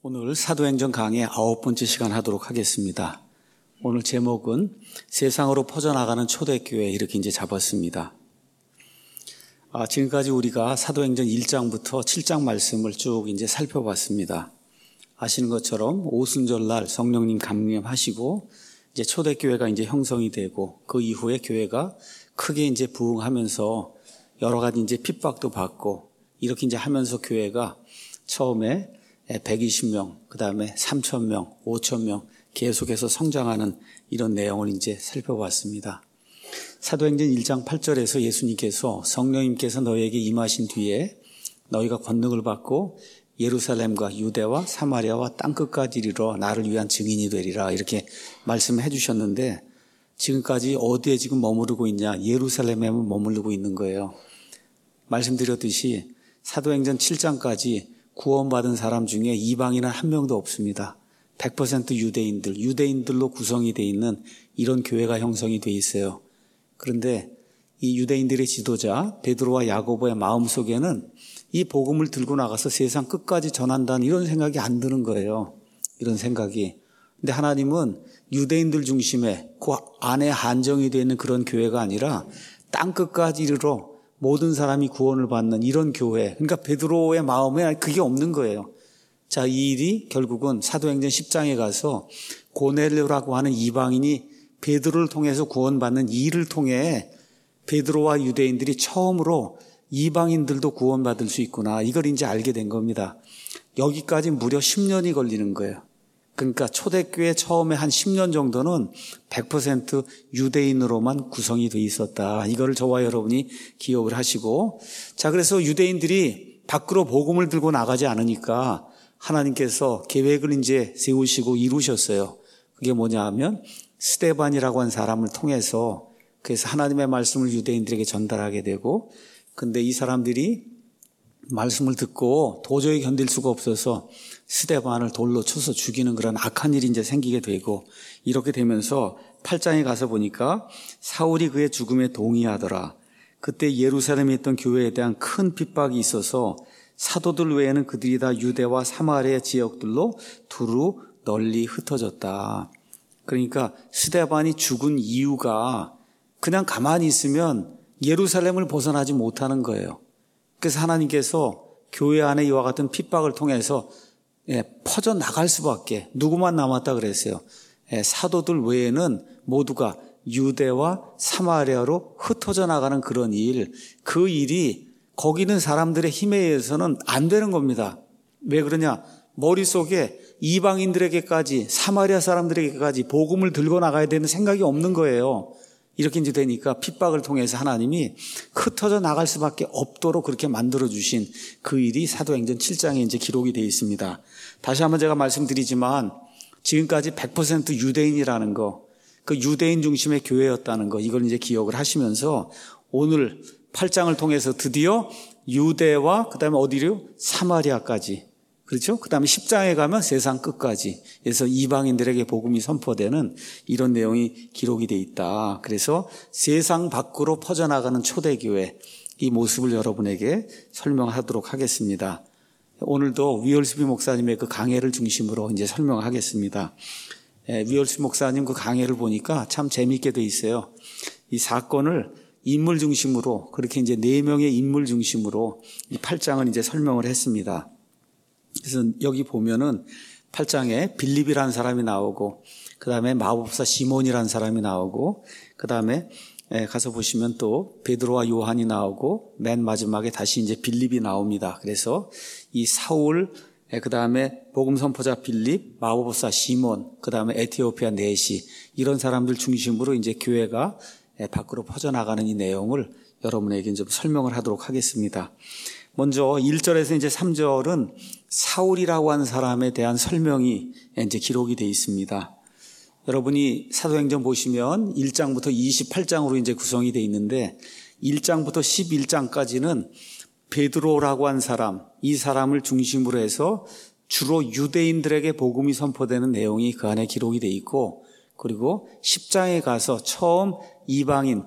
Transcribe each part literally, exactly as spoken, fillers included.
오늘 사도행전 강의 아홉 번째 시간 하도록 하겠습니다. 오늘 제목은 세상으로 퍼져나가는 초대교회 이렇게 이제 잡았습니다. 아, 지금까지 우리가 사도행전 일 장부터 칠 장 말씀을 쭉 이제 살펴봤습니다. 아시는 것처럼 오순절날 성령님 감림하시고 이제 초대교회가 이제 형성이 되고 그 이후에 교회가 크게 이제 부흥하면서 여러 가지 이제 핍박도 받고 이렇게 이제 하면서 교회가 처음에 백이십 명, 그 다음에 삼천 명, 오천 명 계속해서 성장하는 이런 내용을 이제 살펴봤습니다. 사도행전 일 장 팔 절에서 예수님께서 성령님께서 너희에게 임하신 뒤에 너희가 권능을 받고 예루살렘과 유대와 사마리아와 땅끝까지 이르러 나를 위한 증인이 되리라 이렇게 말씀해 주셨는데 지금까지 어디에 지금 머무르고 있냐? 예루살렘에 머무르고 있는 거예요. 말씀드렸듯이 사도행전 칠 장까지 구원받은 사람 중에 이방인은 한 명도 없습니다. 백 퍼센트 유대인들, 유대인들로 구성이 되어 있는 이런 교회가 형성이 되어 있어요. 그런데 이 유대인들의 지도자 베드로와 야고보의 마음속에는 이 복음을 들고 나가서 세상 끝까지 전한다는 이런 생각이 안 드는 거예요. 이런 생각이. 근데 하나님은 유대인들 중심에 그 안에 한정이 되어 있는 그런 교회가 아니라 땅 끝까지 이르러 모든 사람이 구원을 받는 이런 교회. 그러니까 베드로의 마음에 그게 없는 거예요. 자, 이 일이 결국은 사도행전 십 장에 가서 고넬료라고 하는 이방인이 베드로를 통해서 구원받는 이 일을 통해 베드로와 유대인들이 처음으로 이방인들도 구원받을 수 있구나. 이걸 이제 알게 된 겁니다. 여기까지 무려 십 년이 걸리는 거예요. 그러니까 초대교회 처음에 한 십 년 정도는 백 퍼센트 유대인으로만 구성이 돼 있었다. 이거를 저와 여러분이 기억을 하시고, 자, 그래서 유대인들이 밖으로 복음을 들고 나가지 않으니까 하나님께서 계획을 이제 세우시고 이루셨어요. 그게 뭐냐 하면 스데반이라고 한 사람을 통해서 그래서 하나님의 말씀을 유대인들에게 전달하게 되고, 근데 이 사람들이 말씀을 듣고 도저히 견딜 수가 없어서 스데반을 돌로 쳐서 죽이는 그런 악한 일이 이제 생기게 되고, 이렇게 되면서 팔 장에 가서 보니까 사울이 그의 죽음에 동의하더라. 그때 예루살렘에 있던 교회에 대한 큰 핍박이 있어서 사도들 외에는 그들이 다 유대와 사마리아 지역들로 두루 널리 흩어졌다. 그러니까 스데반이 죽은 이유가 그냥 가만히 있으면 예루살렘을 벗어나지 못하는 거예요. 그래서 하나님께서 교회 안에 이와 같은 핍박을 통해서 예, 퍼져나갈 수밖에, 누구만 남았다 그랬어요. 예, 사도들 외에는 모두가 유대와 사마리아로 흩어져 나가는 그런 일, 그 일이 거기 있는 사람들의 힘에 의해서는 안 되는 겁니다. 왜 그러냐? 머릿속에 이방인들에게까지, 사마리아 사람들에게까지 복음을 들고 나가야 되는 생각이 없는 거예요. 이렇게 이제 되니까 핍박을 통해서 하나님이 흩어져 나갈 수밖에 없도록 그렇게 만들어주신 그 일이 사도행전 칠 장에 이제 기록이 되어 있습니다. 다시 한번 제가 말씀드리지만 지금까지 백 퍼센트 유대인이라는 거, 그 유대인 중심의 교회였다는 거, 이걸 이제 기억을 하시면서 오늘 팔 장을 통해서 드디어 유대와 그 다음에 어디로? 사마리아까지. 그렇죠? 그 다음에 십 장에 가면 세상 끝까지. 그래서 이방인들에게 복음이 선포되는 이런 내용이 기록이 되어 있다. 그래서 세상 밖으로 퍼져나가는 초대교회, 이 모습을 여러분에게 설명하도록 하겠습니다. 오늘도 위얼스비 목사님의 그 강해를 중심으로 이제 설명하겠습니다. 위얼스비 목사님 그 강해를 보니까 참 재미있게 되어 있어요. 이 사건을 인물 중심으로, 그렇게 이제 네 명의 인물 중심으로 이 팔 장을 이제 설명을 했습니다. 그래서 여기 보면은 팔 장에 빌립이라는 사람이 나오고, 그 다음에 마법사 시몬이라는 사람이 나오고, 그 다음에 가서 보시면 또 베드로와 요한이 나오고, 맨 마지막에 다시 이제 빌립이 나옵니다. 그래서 이 사울, 그 다음에 복음 선포자 빌립, 마법사 시몬, 그 다음에 에티오피아 네시, 이런 사람들 중심으로 이제 교회가 밖으로 퍼져나가는 이 내용을 여러분에게 좀 설명을 하도록 하겠습니다. 먼저 일 절에서 이제 삼 절은 사울이라고 하는 사람에 대한 설명이 이제 기록이 되어 있습니다. 여러분이 사도행전 보시면 일 장부터 이십팔 장으로 이제 구성이 되어 있는데 일 장부터 십일 장까지는 베드로라고 한 사람, 이 사람을 중심으로 해서 주로 유대인들에게 복음이 선포되는 내용이 그 안에 기록이 되어 있고, 그리고 십 장에 가서 처음 이방인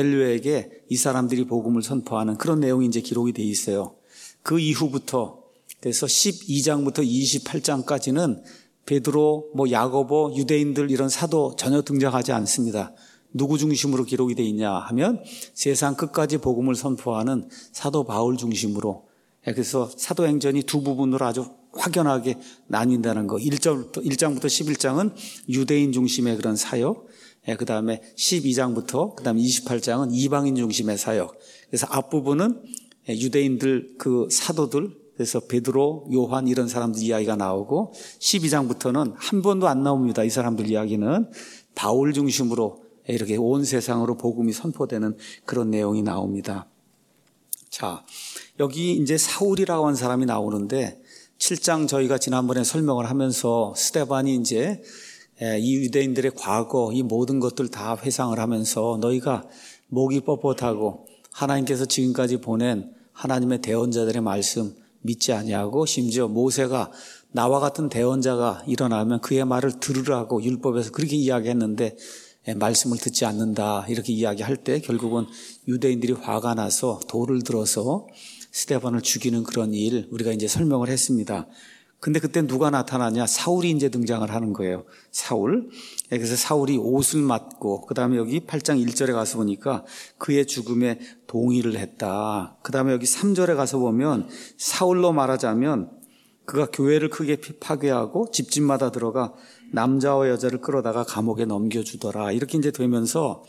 고넬료에게 이 사람들이 복음을 선포하는 그런 내용이 이제 기록이 되어 있어요. 그 이후부터 그래서 십이 장부터 이십팔 장까지는 베드로, 뭐 야고보, 유대인들 이런 사도 전혀 등장하지 않습니다. 누구 중심으로 기록이 되어 있냐 하면 세상 끝까지 복음을 선포하는 사도 바울 중심으로. 그래서 사도행전이 두 부분으로 아주 확연하게 나뉜다는 거. 일 장부터, 일 장부터 십일 장은 유대인 중심의 그런 사역. 그 다음에 십이 장부터 그 다음에 이십팔 장은 이방인 중심의 사역. 그래서 앞부분은 유대인들 그 사도들, 그래서 베드로, 요한 이런 사람들 이야기가 나오고 십이 장부터는 한 번도 안 나옵니다. 이 사람들 이야기는 바울 중심으로 이렇게 온 세상으로 복음이 선포되는 그런 내용이 나옵니다. 자, 여기 이제 사울이라고 하는 사람이 나오는데 칠 장 저희가 지난번에 설명을 하면서 스데반이 이제 이 유대인들의 과거 이 모든 것들 다 회상을 하면서 너희가 목이 뻣뻣하고 하나님께서 지금까지 보낸 하나님의 대언자들의 말씀 믿지 아니하고 심지어 모세가 나와 같은 대언자가 일어나면 그의 말을 들으라고 율법에서 그렇게 이야기했는데 말씀을 듣지 않는다 이렇게 이야기할 때 결국은 유대인들이 화가 나서 돌을 들어서 스데반을 죽이는 그런 일 우리가 이제 설명을 했습니다. 근데 그때 누가 나타나냐? 사울이 이제 등장을 하는 거예요. 사울. 그래서 사울이 옷을 맞고 그 다음에 여기 팔 장 일 절에 가서 보니까 그의 죽음에 동의를 했다. 그 다음에 여기 삼 절에 가서 보면 사울로 말하자면 그가 교회를 크게 파괴하고 집집마다 들어가 남자와 여자를 끌어다가 감옥에 넘겨주더라. 이렇게 이제 되면서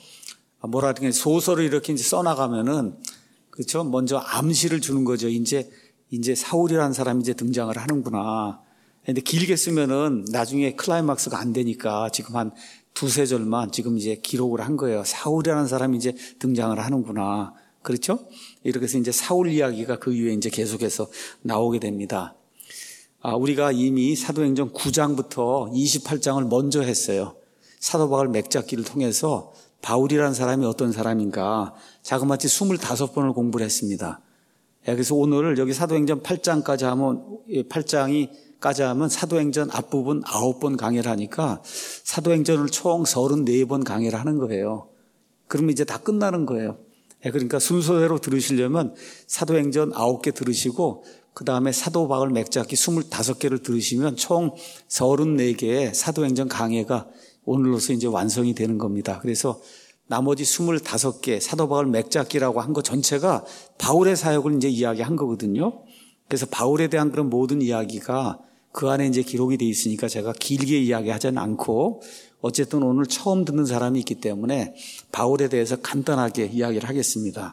뭐라 그러냐 소설을 이렇게 이제 써나가면은 그렇죠. 먼저 암시를 주는 거죠. 이제 이제 사울이라는 사람이 이제 등장을 하는구나. 근데 길게 쓰면은 나중에 클라이막스가 안 되니까 지금 한 두세 절만 지금 이제 기록을 한 거예요. 사울이라는 사람이 이제 등장을 하는구나. 그렇죠? 이렇게 해서 이제 사울 이야기가 그 이후에 이제 계속해서 나오게 됩니다. 아, 우리가 이미 사도행전 구 장부터 이십팔 장을 먼저 했어요. 사도 바울 맥잡기를 통해서 바울이라는 사람이 어떤 사람인가 자그마치 이십오 번을 공부를 했습니다. 그래서 오늘 여기 사도행전 팔 장까지 하면 팔 장이까지 하면 사도행전 앞부분 아홉 번 강의를 하니까 사도행전을 총 서른네 번 강의를 하는 거예요. 그러면 이제 다 끝나는 거예요. 그러니까 순서대로 들으시려면 사도행전 아홉 개 들으시고 그 다음에 사도 바울 맥잡기 이십오 개를 들으시면 총 서른네 개의 사도행전 강해가 오늘로서 이제 완성이 되는 겁니다. 그래서 나머지 이십오 개 사도 바울 맥잡기라고 한 거 전체가 바울의 사역을 이제 이야기한 거거든요. 그래서 바울에 대한 그런 모든 이야기가 그 안에 이제 기록이 돼 있으니까 제가 길게 이야기하지는 않고 어쨌든 오늘 처음 듣는 사람이 있기 때문에 바울에 대해서 간단하게 이야기를 하겠습니다.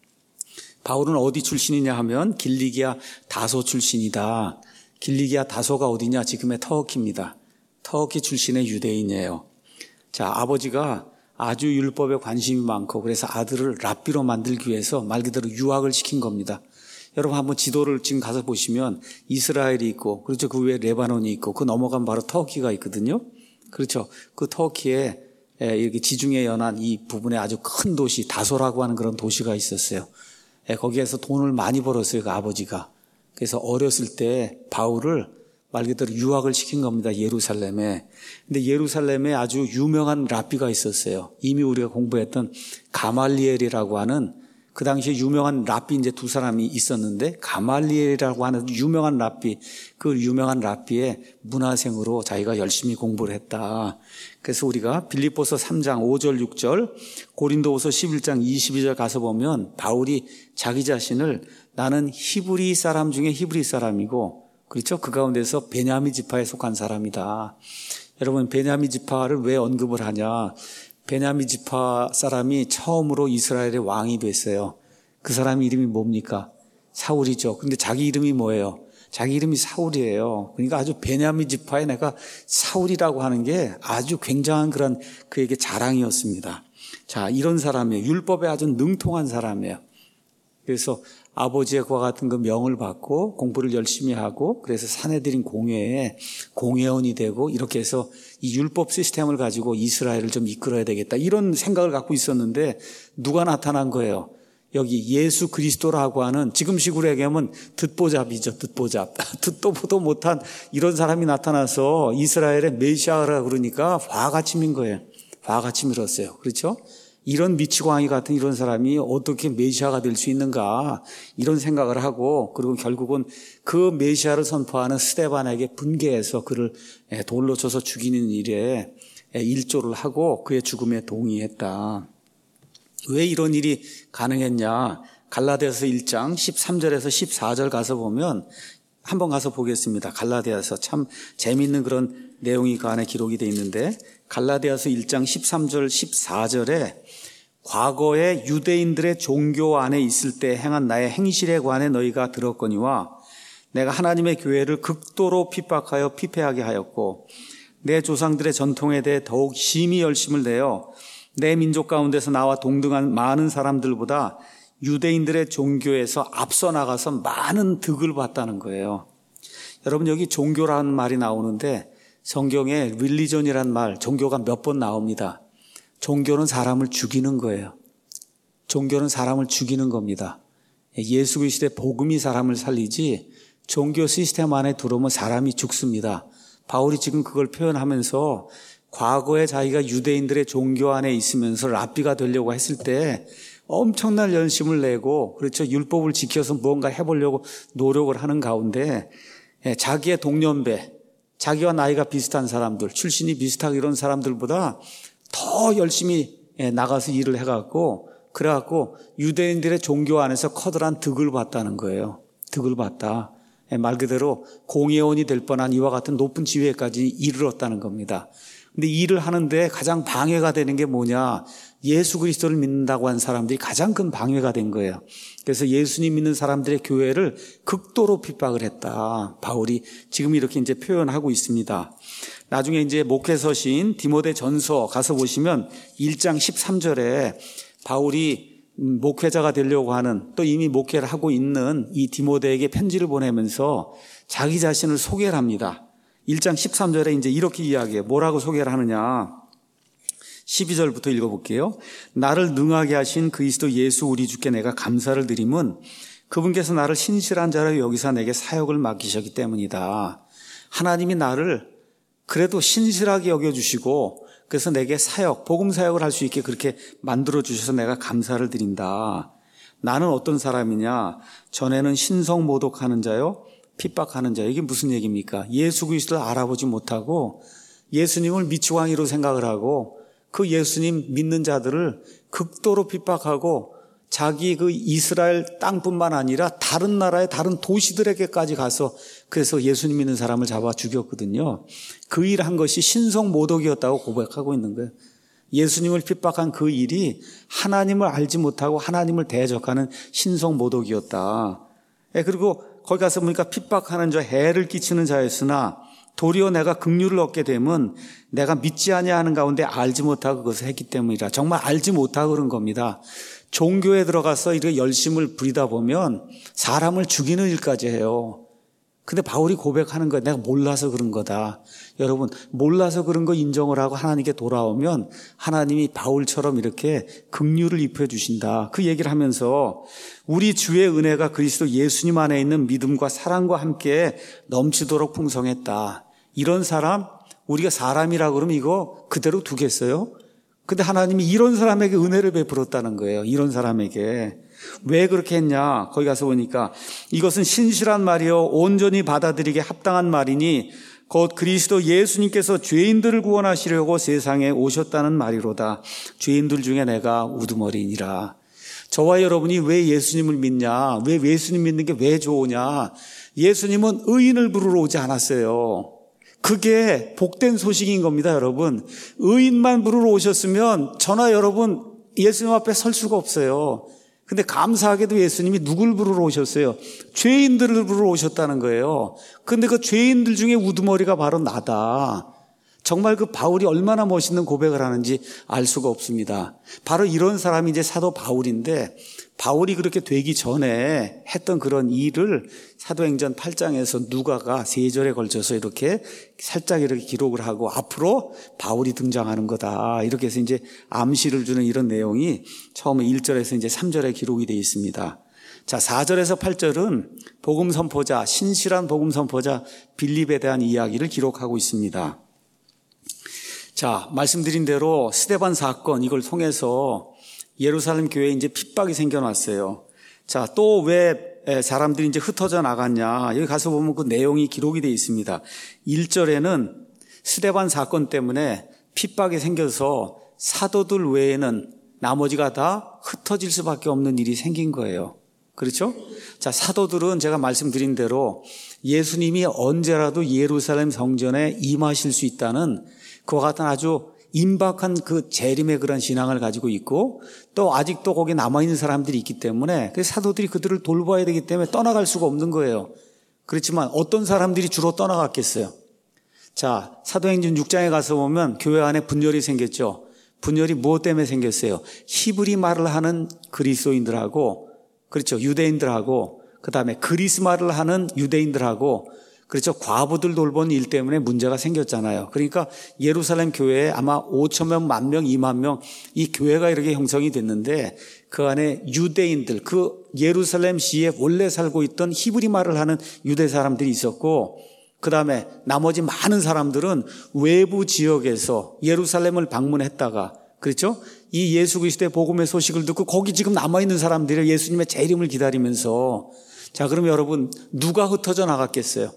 바울은 어디 출신이냐 하면 길리기아 다소 출신이다. 길리기아 다소가 어디냐? 지금의 터키입니다. 터키 출신의 유대인이에요. 자, 아버지가 아주 율법에 관심이 많고 그래서 아들을 랍비로 만들기 위해서 말 그대로 유학을 시킨 겁니다. 여러분 한번 지도를 지금 가서 보시면 이스라엘이 있고 그렇죠. 그 위에 레바논이 있고 그 넘어가면 바로 터키가 있거든요. 그렇죠. 그 터키에 이렇게 지중해 연안 이 부분에 아주 큰 도시 다소라고 하는 그런 도시가 있었어요. 거기에서 돈을 많이 벌었어요. 그 아버지가. 그래서 어렸을 때 바울을 말 그대로 유학을 시킨 겁니다. 예루살렘에. 근데 예루살렘에 아주 유명한 랍비가 있었어요. 이미 우리가 공부했던 가말리엘이라고 하는 그 당시에 유명한 랍비 이제 두 사람이 있었는데 가말리엘이라고 하는 유명한 랍비, 그 유명한 랍비의 문화생으로 자기가 열심히 공부를 했다. 그래서 우리가 빌립보서 삼 장 오 절 육 절, 고린도후서 십일 장 이십이 절 가서 보면 바울이 자기 자신을 나는 히브리 사람 중에 히브리 사람이고 그렇죠? 그 가운데서 베냐민 지파에 속한 사람이다. 여러분 베냐민 지파를 왜 언급을 하냐? 베냐민 지파 사람이 처음으로 이스라엘의 왕이 됐어요. 그 사람 이름이 뭡니까? 사울이죠. 근데 자기 이름이 뭐예요? 자기 이름이 사울이에요. 그러니까 아주 베냐민 지파에 내가 사울이라고 하는 게 아주 굉장한 그런 그에게 자랑이었습니다. 자, 이런 사람이에요. 율법에 아주 능통한 사람이에요. 그래서 아버지의 그와 같은 그 명을 받고 공부를 열심히 하고 그래서 사내들인 공회에 공회원이 되고 이렇게 해서 이 율법 시스템을 가지고 이스라엘을 좀 이끌어야 되겠다 이런 생각을 갖고 있었는데 누가 나타난 거예요? 여기 예수 그리스도라고 하는 지금식으로 얘기하면 듣보잡이죠. 듣보잡. 듣도 보도 못한 이런 사람이 나타나서 이스라엘의 메시아라 그러니까 화가 치민 거예요. 화가 치밀었어요. 그렇죠? 이런 미치광이 같은 이런 사람이 어떻게 메시아가 될 수 있는가 이런 생각을 하고 그리고 결국은 그 메시아를 선포하는 스데반에게 분개해서 그를 돌로 쳐서 죽이는 일에 일조를 하고 그의 죽음에 동의했다. 왜 이런 일이 가능했냐? 갈라디아서 일 장 십삼 절에서 십사 절 가서 보면 한번 가서 보겠습니다. 갈라디아서 참 재미있는 그런 내용이 그 안에 기록이 되어 있는데 갈라디아서 일 장 십삼 절 십사 절에 과거에 유대인들의 종교 안에 있을 때 행한 나의 행실에 관해 너희가 들었거니와 내가 하나님의 교회를 극도로 핍박하여 피폐하게 하였고 내 조상들의 전통에 대해 더욱 심히 열심을 내어 내 민족 가운데서 나와 동등한 많은 사람들보다 유대인들의 종교에서 앞서 나가서 많은 득을 봤다는 거예요. 여러분 여기 종교라는 말이 나오는데 성경에 릴리전이라는 말, 종교가 몇 번 나옵니다. 종교는 사람을 죽이는 거예요. 종교는 사람을 죽이는 겁니다. 예수 그리스도의 복음이 사람을 살리지 종교 시스템 안에 들어오면 사람이 죽습니다. 바울이 지금 그걸 표현하면서 과거에 자기가 유대인들의 종교 안에 있으면서 랍비가 되려고 했을 때 엄청난 열심을 내고 그렇죠. 율법을 지켜서 무언가 해보려고 노력을 하는 가운데 자기의 동년배, 자기와 나이가 비슷한 사람들, 출신이 비슷하고 이런 사람들보다 더 열심히 나가서 일을 해갖고 그래갖고 유대인들의 종교 안에서 커다란 득을 봤다는 거예요. 득을 봤다. 말 그대로 공회원이 될 뻔한 이와 같은 높은 지위에까지 이르렀다는 겁니다. 근데 일을 하는데 가장 방해가 되는 게 뭐냐? 예수 그리스도를 믿는다고 한 사람들이 가장 큰 방해가 된 거예요. 그래서 예수님 믿는 사람들의 교회를 극도로 핍박을 했다. 바울이 지금 이렇게 이제 표현하고 있습니다. 나중에 이제 목회서신 디모데 전서 가서 보시면 일 장 십삼 절에 바울이 목회자가 되려고 하는 또 이미 목회를 하고 있는 이 디모데에게 편지를 보내면서 자기 자신을 소개를 합니다. 일 장 십삼 절에 이제 이렇게 이야기해요. 뭐라고 소개를 하느냐? 십이 절부터 읽어볼게요. 나를 능하게 하신 그리스도 예수 우리 주께 내가 감사를 드림은 그분께서 나를 신실한 자로 여기서 내게 사역을 맡기셨기 때문이다. 하나님이 나를 그래도 신실하게 여겨주시고 그래서 내게 사역, 복음 사역을 할 수 있게 그렇게 만들어주셔서 내가 감사를 드린다. 나는 어떤 사람이냐? 전에는 신성 모독하는 자요, 핍박하는 자. 이게 무슨 얘기입니까? 예수 그리스도를 알아보지 못하고 예수님을 미치광이로 생각을 하고 그 예수님 믿는 자들을 극도로 핍박하고 자기 그 이스라엘 땅뿐만 아니라 다른 나라의 다른 도시들에게까지 가서 그래서 예수님 믿는 사람을 잡아 죽였거든요. 그 일 한 것이 신성 모독이었다고 고백하고 있는 거예요. 예수님을 핍박한 그 일이 하나님을 알지 못하고 하나님을 대적하는 신성 모독이었다. 그리고 거기 가서 보니까 핍박하는 자, 해를 끼치는 자였으나 도리어 내가 긍휼을 얻게 되면 내가 믿지 아니하는 가운데 알지 못하고 그것을 했기 때문이라. 정말 알지 못하고 그런 겁니다. 종교에 들어가서 이렇게 열심을 부리다 보면 사람을 죽이는 일까지 해요. 근데 바울이 고백하는 거예요. 내가 몰라서 그런 거다. 여러분, 몰라서 그런 거 인정을 하고 하나님께 돌아오면 하나님이 바울처럼 이렇게 긍휼을 입혀 주신다. 그 얘기를 하면서 우리 주의 은혜가 그리스도 예수님 안에 있는 믿음과 사랑과 함께 넘치도록 풍성했다. 이런 사람, 우리가 사람이라 그러면 이거 그대로 두겠어요? 근데 하나님이 이런 사람에게 은혜를 베풀었다는 거예요. 이런 사람에게. 왜 그렇게 했냐? 거기 가서 보니까 이것은 신실한 말이요 온전히 받아들이게 합당한 말이니 곧 그리스도 예수님께서 죄인들을 구원하시려고 세상에 오셨다는 말이로다. 죄인들 중에 내가 우두머리니라. 저와 여러분이 왜 예수님을 믿냐? 왜 예수님 믿는 게 왜 좋으냐? 예수님은 의인을 부르러 오지 않았어요. 그게 복된 소식인 겁니다, 여러분. 의인만 부르러 오셨으면 저나 여러분 예수님 앞에 설 수가 없어요. 근데 감사하게도 예수님이 누굴 부르러 오셨어요? 죄인들을 부르러 오셨다는 거예요. 근데 그 죄인들 중에 우두머리가 바로 나다. 정말 그 바울이 얼마나 멋있는 고백을 하는지 알 수가 없습니다. 바로 이런 사람이 이제 사도 바울인데 바울이 그렇게 되기 전에 했던 그런 일을 사도행전 팔 장에서 누가가 세 절에 걸쳐서 이렇게 살짝 이렇게 기록을 하고 앞으로 바울이 등장하는 거다. 이렇게 해서 이제 암시를 주는 이런 내용이 처음에 일 절에서 이제 삼 절에 기록이 되어 있습니다. 자, 사 절에서 팔 절은 복음 선포자, 신실한 복음 선포자 빌립에 대한 이야기를 기록하고 있습니다. 자, 말씀드린 대로 스데반 사건 이걸 통해서 예루살렘 교회에 이제 핍박이 생겨났어요. 자, 또 왜 사람들이 이제 흩어져 나갔냐. 여기 가서 보면 그 내용이 기록이 되어 있습니다. 일 절에는 스데반 사건 때문에 핍박이 생겨서 사도들 외에는 나머지가 다 흩어질 수밖에 없는 일이 생긴 거예요. 그렇죠? 자, 사도들은 제가 말씀드린 대로 예수님이 언제라도 예루살렘 성전에 임하실 수 있다는 그와 같은 아주 임박한 그 재림의 그런 신앙을 가지고 있고 또 아직도 거기 남아있는 사람들이 있기 때문에 그 사도들이 그들을 돌봐야 되기 때문에 떠나갈 수가 없는 거예요. 그렇지만 어떤 사람들이 주로 떠나갔겠어요? 자, 사도행전 육 장에 가서 보면 교회 안에 분열이 생겼죠. 분열이 무엇 때문에 생겼어요? 히브리 말을 하는 그리스도인들하고 그렇죠. 유대인들하고 그 다음에 그리스 말을 하는 유대인들하고 그렇죠. 과부들 돌보는 일 때문에 문제가 생겼잖아요. 그러니까 예루살렘 교회에 아마 오천 명, 만 명, 이만 명 이 교회가 이렇게 형성이 됐는데 그 안에 유대인들, 그 예루살렘 시에 원래 살고 있던 히브리 말을 하는 유대 사람들이 있었고 그 다음에 나머지 많은 사람들은 외부 지역에서 예루살렘을 방문했다가 그렇죠? 이 예수 그리스도의 복음의 소식을 듣고 거기 지금 남아있는 사람들이 예수님의 재림을 기다리면서 자, 그럼 여러분 누가 흩어져 나갔겠어요?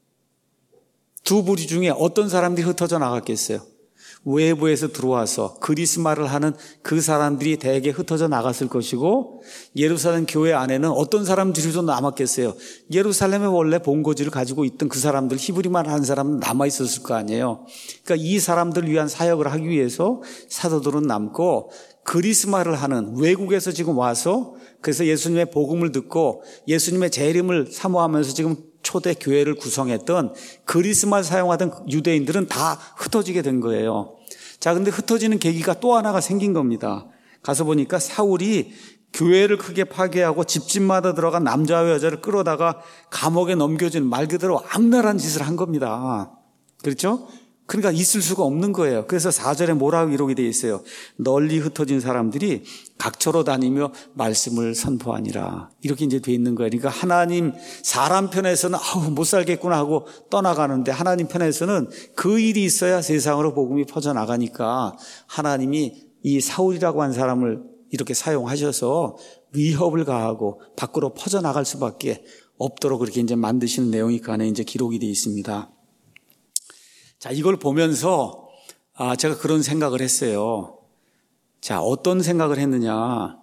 두 부류 중에 어떤 사람들이 흩어져 나갔겠어요? 외부에서 들어와서 그리스 말을 하는 그 사람들이 대개 흩어져 나갔을 것이고 예루살렘 교회 안에는 어떤 사람들이 좀 남았겠어요? 예루살렘에 원래 본거지를 가지고 있던 그 사람들, 히브리 말 하는 사람은 남아있었을 거 아니에요. 그러니까 이 사람들을 위한 사역을 하기 위해서 사도들은 남고 그리스 말을 하는 외국에서 지금 와서 그래서 예수님의 복음을 듣고 예수님의 재림을 사모하면서 지금 초대 교회를 구성했던 그리스말 사용하던 유대인들은 다 흩어지게 된 거예요. 자, 근데 흩어지는 계기가 또 하나가 생긴 겁니다. 가서 보니까 사울이 교회를 크게 파괴하고 집집마다 들어간 남자와 여자를 끌어다가 감옥에 넘겨주는 말 그대로 악랄한 짓을 한 겁니다. 그렇죠? 그러니까 있을 수가 없는 거예요. 그래서 사 절에 뭐라고 기록이 되어 있어요? 널리 흩어진 사람들이 각처로 다니며 말씀을 선포하니라. 이렇게 이제 되어 있는 거예요. 그러니까 하나님 사람 편에서는 아우 못 살겠구나 하고 떠나가는데 하나님 편에서는 그 일이 있어야 세상으로 복음이 퍼져나가니까 하나님이 이 사울이라고 한 사람을 이렇게 사용하셔서 위협을 가하고 밖으로 퍼져나갈 수밖에 없도록 그렇게 이제 만드시는 내용이 그 안에 이제 기록이 되어 있습니다. 자, 이걸 보면서 아, 제가 그런 생각을 했어요. 자, 어떤 생각을 했느냐.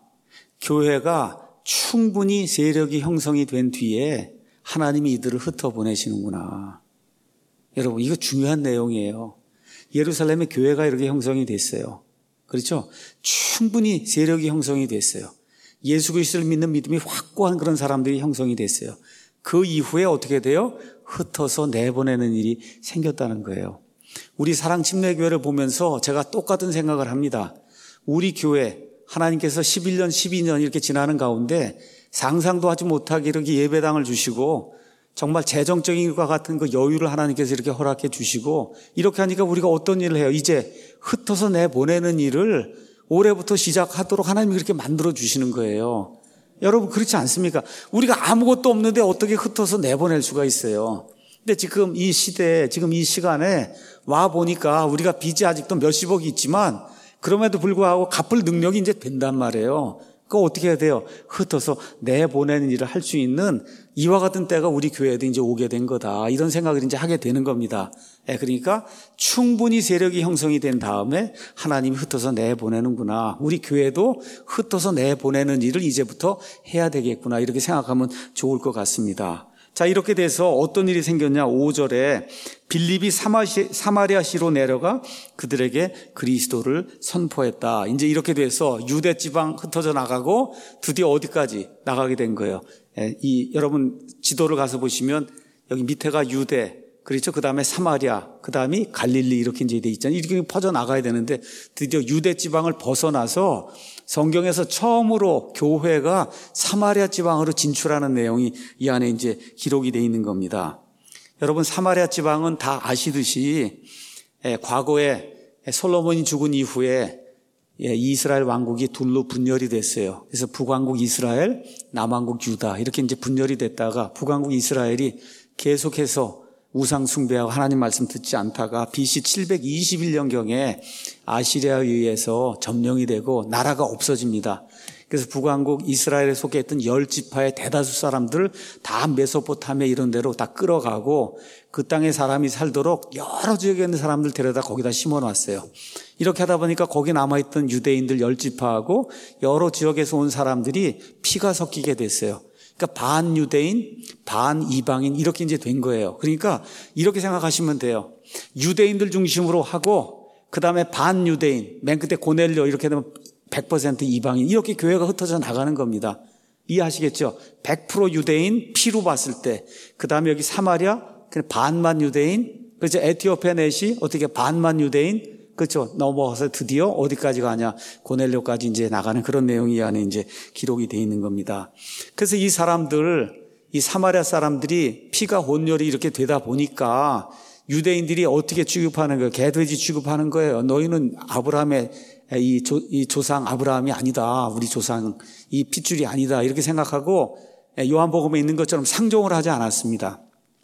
교회가 충분히 세력이 형성이 된 뒤에 하나님이 이들을 흩어보내시는구나. 여러분, 이거 중요한 내용이에요. 예루살렘의 교회가 이렇게 형성이 됐어요. 그렇죠? 충분히 세력이 형성이 됐어요. 예수 그리스도를 믿는 믿음이 확고한 그런 사람들이 형성이 됐어요. 그 이후에 어떻게 돼요? 흩어서 내보내는 일이 생겼다는 거예요. 우리 사랑침례교회를 보면서 제가 똑같은 생각을 합니다. 우리 교회 하나님께서 십일 년, 십이 년 이렇게 지나는 가운데 상상도 하지 못하게 이렇게 예배당을 주시고 정말 재정적인 것과 같은 그 여유를 하나님께서 이렇게 허락해 주시고 이렇게 하니까 우리가 어떤 일을 해요? 이제 흩어서 내보내는 일을 올해부터 시작하도록 하나님이 그렇게 만들어 주시는 거예요. 여러분 그렇지 않습니까? 우리가 아무것도 없는데 어떻게 흩어서 내보낼 수가 있어요. 근데 지금 이 시대에 지금 이 시간에 와 보니까 우리가 빚이 아직도 몇십억이 있지만 그럼에도 불구하고 갚을 능력이 이제 된단 말이에요. 그거 어떻게 해야 돼요? 흩어서 내보내는 일을 할 수 있는 이와 같은 때가 우리 교회에도 이제 오게 된 거다. 이런 생각을 이제 하게 되는 겁니다. 그러니까 충분히 세력이 형성이 된 다음에 하나님이 흩어서 내보내는구나. 우리 교회도 흩어서 내보내는 일을 이제부터 해야 되겠구나. 이렇게 생각하면 좋을 것 같습니다. 자, 이렇게 돼서 어떤 일이 생겼냐? 오 절에 빌립이 사마리아시로 내려가 그들에게 그리스도를 선포했다. 이제 이렇게 돼서 유대 지방 흩어져 나가고 드디어 어디까지 나가게 된 거예요. 이 여러분 지도를 가서 보시면 여기 밑에가 유대, 그렇죠? 그 다음에 사마리아, 그 다음이 갈릴리 이렇게 이제 돼 있잖아요. 이렇게 퍼져 나가야 되는데 드디어 유대 지방을 벗어나서 성경에서 처음으로 교회가 사마리아 지방으로 진출하는 내용이 이 안에 이제 기록이 돼 있는 겁니다. 여러분 사마리아 지방은 다 아시듯이 과거에 솔로몬이 죽은 이후에 이스라엘 왕국이 둘로 분열이 됐어요. 그래서 북왕국 이스라엘, 남왕국 유다 이렇게 이제 분열이 됐다가 북왕국 이스라엘이 계속해서 우상 숭배하고 하나님 말씀 듣지 않다가 비씨 칠백이십일 년경에 아시리아에 의해서 점령이 되고 나라가 없어집니다. 그래서 북왕국 이스라엘에 속해있던 열 지파의 대다수 사람들 다 메소포타미아 이런 데로 다 끌어가고 그 땅에 사람이 살도록 여러 지역에 있는 사람들 데려다 거기다 심어놨어요. 이렇게 하다 보니까 거기 남아있던 유대인들 열 지파하고 여러 지역에서 온 사람들이 피가 섞이게 됐어요. 그러니까 반 유대인, 반 이방인 이렇게 이제 된 거예요. 그러니까 이렇게 생각하시면 돼요. 유대인들 중심으로 하고 그 다음에 반 유대인, 맨 끝에 고넬료 이렇게 되면 백 퍼센트 이방인 이렇게 교회가 흩어져 나가는 겁니다. 이해하시겠죠? 백 퍼센트 유대인 피로 봤을 때 그 다음에 여기 사마리아 반만 유대인, 그렇죠? 에티오피아 넷이 어떻게 반만 유대인, 그렇죠? 넘어가서 드디어 어디까지 가냐? 고넬료까지 이제 나가는 그런 내용이 이 안에 이제 기록이 되어 있는 겁니다. 그래서 이 사람들, 이 사마리아 사람들이 피가 혼혈이 이렇게 되다 보니까 유대인들이 어떻게 취급하는 거예요? 개돼지 취급하는 거예요. 너희는 아브라함의 이, 조, 이 조상 아브라함이 아니다. 우리 조상 이 핏줄이 아니다. 이렇게 생각하고 요한복음에 있는 것처럼 상종을 하지 않았습니다.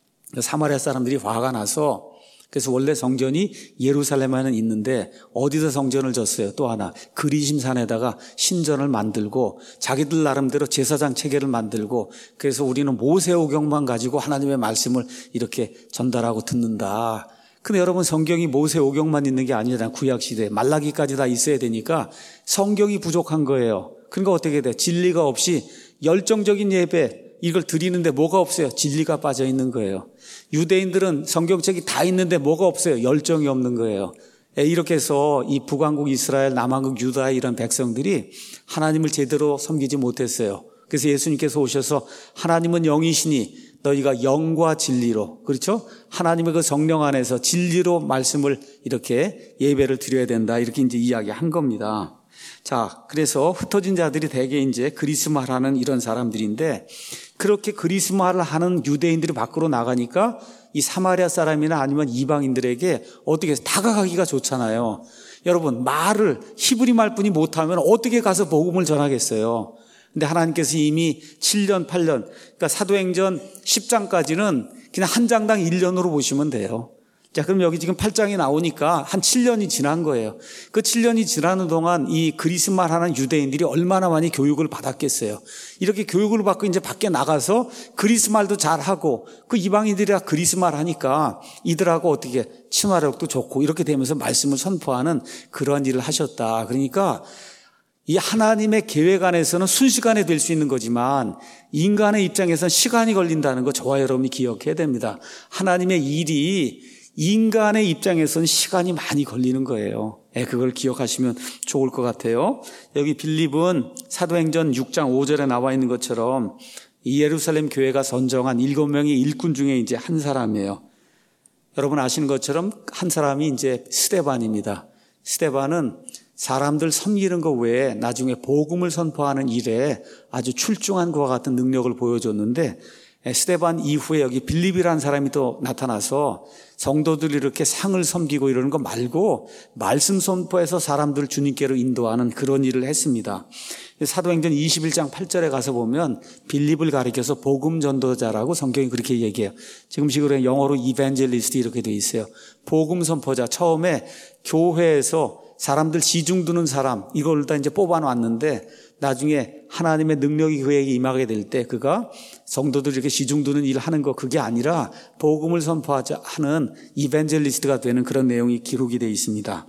사마리아 사람들이 화가 나서 그래서 원래 성전이 예루살렘에는 있는데 어디서 성전을 졌어요? 또 하나 그리심산에다가 신전을 만들고 자기들 나름대로 제사장 체계를 만들고 그래서 우리는 모세오경만 가지고 하나님의 말씀을 이렇게 전달하고 듣는다. 근데 여러분 성경이 모세오경만 있는 게 아니라 구약시대 말라기까지 다 있어야 되니까 성경이 부족한 거예요. 그러니까 어떻게 돼? 진리가 없이 열정적인 예배 이걸 드리는데 뭐가 없어요? 진리가 빠져 있는 거예요. 유대인들은 성경책이 다 있는데 뭐가 없어요? 열정이 없는 거예요. 이렇게 해서 이 북왕국 이스라엘, 남왕국 유다 이런 백성들이 하나님을 제대로 섬기지 못했어요. 그래서 예수님께서 오셔서 하나님은 영이시니 너희가 영과 진리로, 그렇죠? 하나님의 그 성령 안에서 진리로 말씀을 이렇게 예배를 드려야 된다. 이렇게 이제 이야기한 겁니다. 자, 그래서 흩어진 자들이 대개 이제 그리스마라는 이런 사람들인데 그렇게 그리스마를 하는 유대인들이 밖으로 나가니까 이 사마리아 사람이나 아니면 이방인들에게 어떻게 다가가기가 좋잖아요. 여러분 말을 히브리 말뿐이 못하면 어떻게 가서 복음을 전하겠어요. 근데 하나님께서 이미 칠 년, 팔 년 그러니까 사도행전 십 장까지는 그냥 한 장당 일 년으로 보시면 돼요. 자, 그럼 여기 지금 팔 장이 나오니까 한 칠 년이 지난 거예요. 그 칠 년이 지나는 동안 이 그리스말 하는 유대인들이 얼마나 많이 교육을 받았겠어요. 이렇게 교육을 받고 이제 밖에 나가서 그리스말도 잘하고 그 이방인들이 그리스말 하니까 이들하고 어떻게 친화력도 좋고 이렇게 되면서 말씀을 선포하는 그러한 일을 하셨다. 그러니까 이 하나님의 계획 안에서는 순식간에 될 수 있는 거지만 인간의 입장에서는 시간이 걸린다는 거 저와 여러분이 기억해야 됩니다. 하나님의 일이 인간의 입장에서는 시간이 많이 걸리는 거예요. 네, 그걸 기억하시면 좋을 것 같아요. 여기 빌립은 사도행전 육 장 오 절에 나와 있는 것처럼 이 예루살렘 교회가 선정한 일곱 명의 일꾼 중에 이제 한 사람이에요. 여러분 아시는 것처럼 한 사람이 이제 스데반입니다. 스데반은 사람들 섬기는 것 외에 나중에 복음을 선포하는 일에 아주 출중한 것과 같은 능력을 보여줬는데 스데반 이후에 여기 빌립이라는 사람이 또 나타나서 성도들이 이렇게 상을 섬기고 이러는 거 말고 말씀 선포해서 사람들을 주님께로 인도하는 그런 일을 했습니다. 사도행전 이십일 장 팔 절에 가서 보면 빌립을 가리켜서 복음 전도자라고 성경이 그렇게 얘기해요. 지금식으로 영어로 이벤젤리스트 이렇게 돼 있어요. 복음 선포자. 처음에 교회에서 사람들 시중 두는 사람 이걸 다 이제 뽑아놨는데 나중에 하나님의 능력이 그에게 임하게 될 때 그가 성도들이 이렇게 시중 두는 일을 하는 거 그게 아니라 복음을 선포하자 하는 이벤젤리스트가 되는 그런 내용이 기록이 되어 있습니다.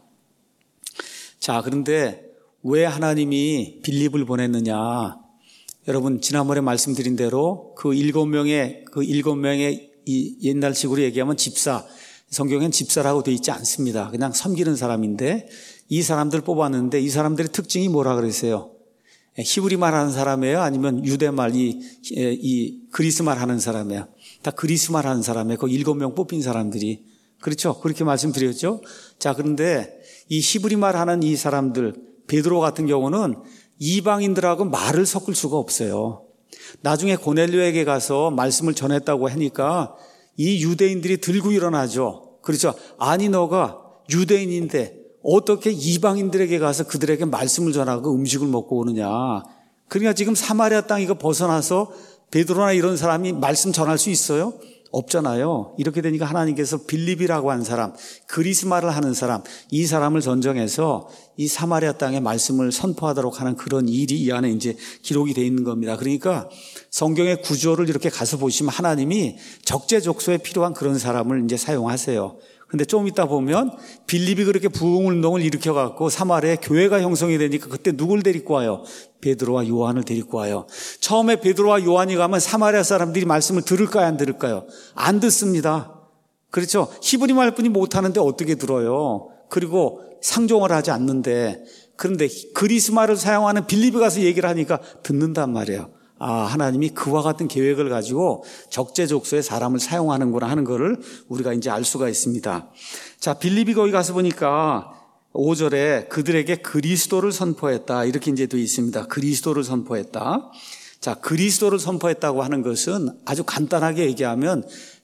자, 그런데 왜 하나님이 빌립을 보냈느냐? 여러분 지난번에 말씀드린 대로 그 일곱 명의 그 일곱 명의 이 옛날식으로 얘기하면 집사, 성경엔 집사라고 되어 있지 않습니다. 그냥 섬기는 사람인데 이 사람들 뽑았는데 이 사람들의 특징이 뭐라 그랬어요? 히브리말 하는 사람이에요? 아니면 유대말, 이, 이 그리스말 하는 사람이에요? 다 그리스말 하는 사람이에요. 그 일곱 명 뽑힌 사람들이. 그렇죠? 그렇게 말씀드렸죠? 자, 그런데 이 히브리말 하는 이 사람들, 베드로 같은 경우는 이방인들하고 말을 섞을 수가 없어요. 나중에 고넬료에게 가서 말씀을 전했다고 하니까 이 유대인들이 들고 일어나죠. 그렇죠? 아니, 너가 유대인인데 어떻게 이방인들에게 가서 그들에게 말씀을 전하고 음식을 먹고 오느냐. 그러니까 지금 사마리아 땅 이거 벗어나서 베드로나 이런 사람이 말씀 전할 수 있어요? 없잖아요. 이렇게 되니까 하나님께서 빌립이라고 하는 사람, 그리스마를 하는 사람, 이 사람을 선정해서 이 사마리아 땅에 말씀을 선포하도록 하는 그런 일이 이 안에 이제 기록이 되어 있는 겁니다. 그러니까 성경의 구조를 이렇게 가서 보시면 하나님이 적재적소에 필요한 그런 사람을 이제 사용하세요. 근데 좀 이따 보면 빌립이 그렇게 부흥운동을 일으켜갖고 사마리아에 교회가 형성이 되니까 그때 누굴 데리고 와요? 베드로와 요한을 데리고 와요. 처음에 베드로와 요한이 가면 사마리아 사람들이 말씀을 들을까요? 안 들을까요? 안 듣습니다. 그렇죠? 히브리 말뿐이 못하는데 어떻게 들어요? 그리고 상종을 하지 않는데, 그런데 그리스마를 사용하는 빌립이 가서 얘기를 하니까 듣는단 말이에요. 아, 하나님이 그와 같은 계획을 가지고 적재적소에 사람을 사용하는구나 하는 거를 우리가 이제 알 수가 있습니다. 자, 빌립이 거기 가서 보니까 오 절에 그들에게 그리스도를 선포했다. 이렇게 이제 되어 있습니다. 그리스도를 선포했다. 자, 그리스도를 선포했다고 하는 것은 아주 간단하게 얘기하면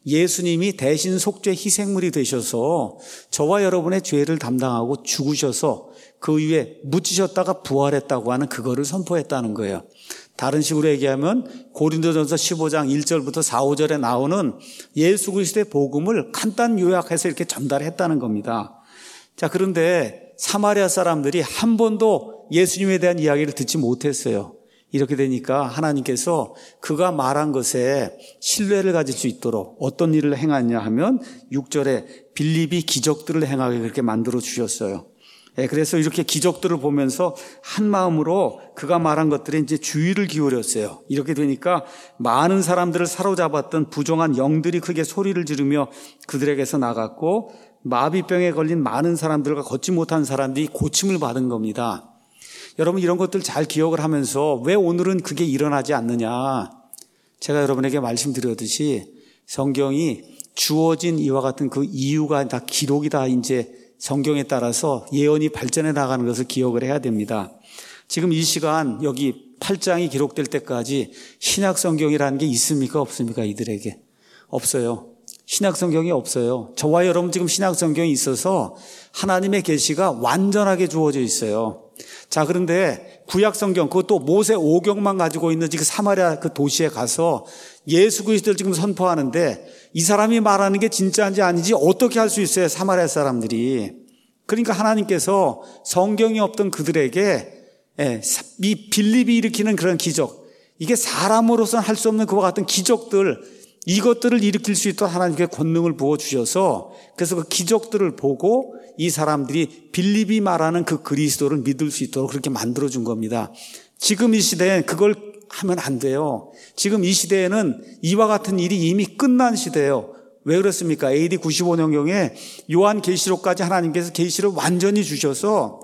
예수님이 대신 속죄 희생물이 되셔서 저와 여러분의 죄를 담당하고 죽으셔서 그 위에 묻히셨다가 부활했다고 하는 그거를 선포했다는 거예요. 다른 식으로 얘기하면 고린도전서 십오 장 일 절부터 사, 오 절에 나오는 예수 그리스도의 복음을 간단 요약해서 이렇게 전달했다는 겁니다. 자, 그런데 사마리아 사람들이 한 번도 예수님에 대한 이야기를 듣지 못했어요. 이렇게 되니까 하나님께서 그가 말한 것에 신뢰를 가질 수 있도록 어떤 일을 행하냐 하면 육 절에 빌립이 기적들을 행하게 그렇게 만들어 주셨어요. 예, 그래서 이렇게 기적들을 보면서 한 마음으로 그가 말한 것들에 이제 주의를 기울였어요. 이렇게 되니까 많은 사람들을 사로잡았던 부정한 영들이 크게 소리를 지르며 그들에게서 나갔고 마비병에 걸린 많은 사람들과 걷지 못한 사람들이 고침을 받은 겁니다. 여러분 이런 것들 잘 기억을 하면서 왜 오늘은 그게 일어나지 않느냐. 제가 여러분에게 말씀드렸듯이 성경이 주어진 이와 같은 그 이유가 다 기록이 다 이제 성경에 따라서 예언이 발전해 나가는 것을 기억을 해야 됩니다. 지금 이 시간 여기 팔 장이 기록될 때까지 신약 성경이라는 게 있습니까? 없습니까? 이들에게. 없어요. 신약 성경이 없어요. 저와 여러분 지금 신약 성경이 있어서 하나님의 계시가 완전하게 주어져 있어요. 자, 그런데 구약 성경, 그것도 모세 오경만 가지고 있는 지금 사마리아 그 도시에 가서 예수 그리스도를 지금 선포하는데 이 사람이 말하는 게 진짜인지 아닌지 어떻게 할 수 있어요? 사마리아 사람들이. 그러니까 하나님께서 성경이 없던 그들에게 이 빌립이 일으키는 그런 기적, 이게 사람으로서는 할 수 없는 그와 같은 기적들, 이것들을 일으킬 수 있도록 하나님께 권능을 부어주셔서 그래서 그 기적들을 보고 이 사람들이 빌립이 말하는 그 그리스도를 믿을 수 있도록 그렇게 만들어준 겁니다. 지금 이 시대엔 그걸 하면 안 돼요. 지금 이 시대에는 이와 같은 일이 이미 끝난 시대예요. 왜 그렇습니까? 에이디 구십오 년경에 요한 계시록까지 하나님께서 계시를 완전히 주셔서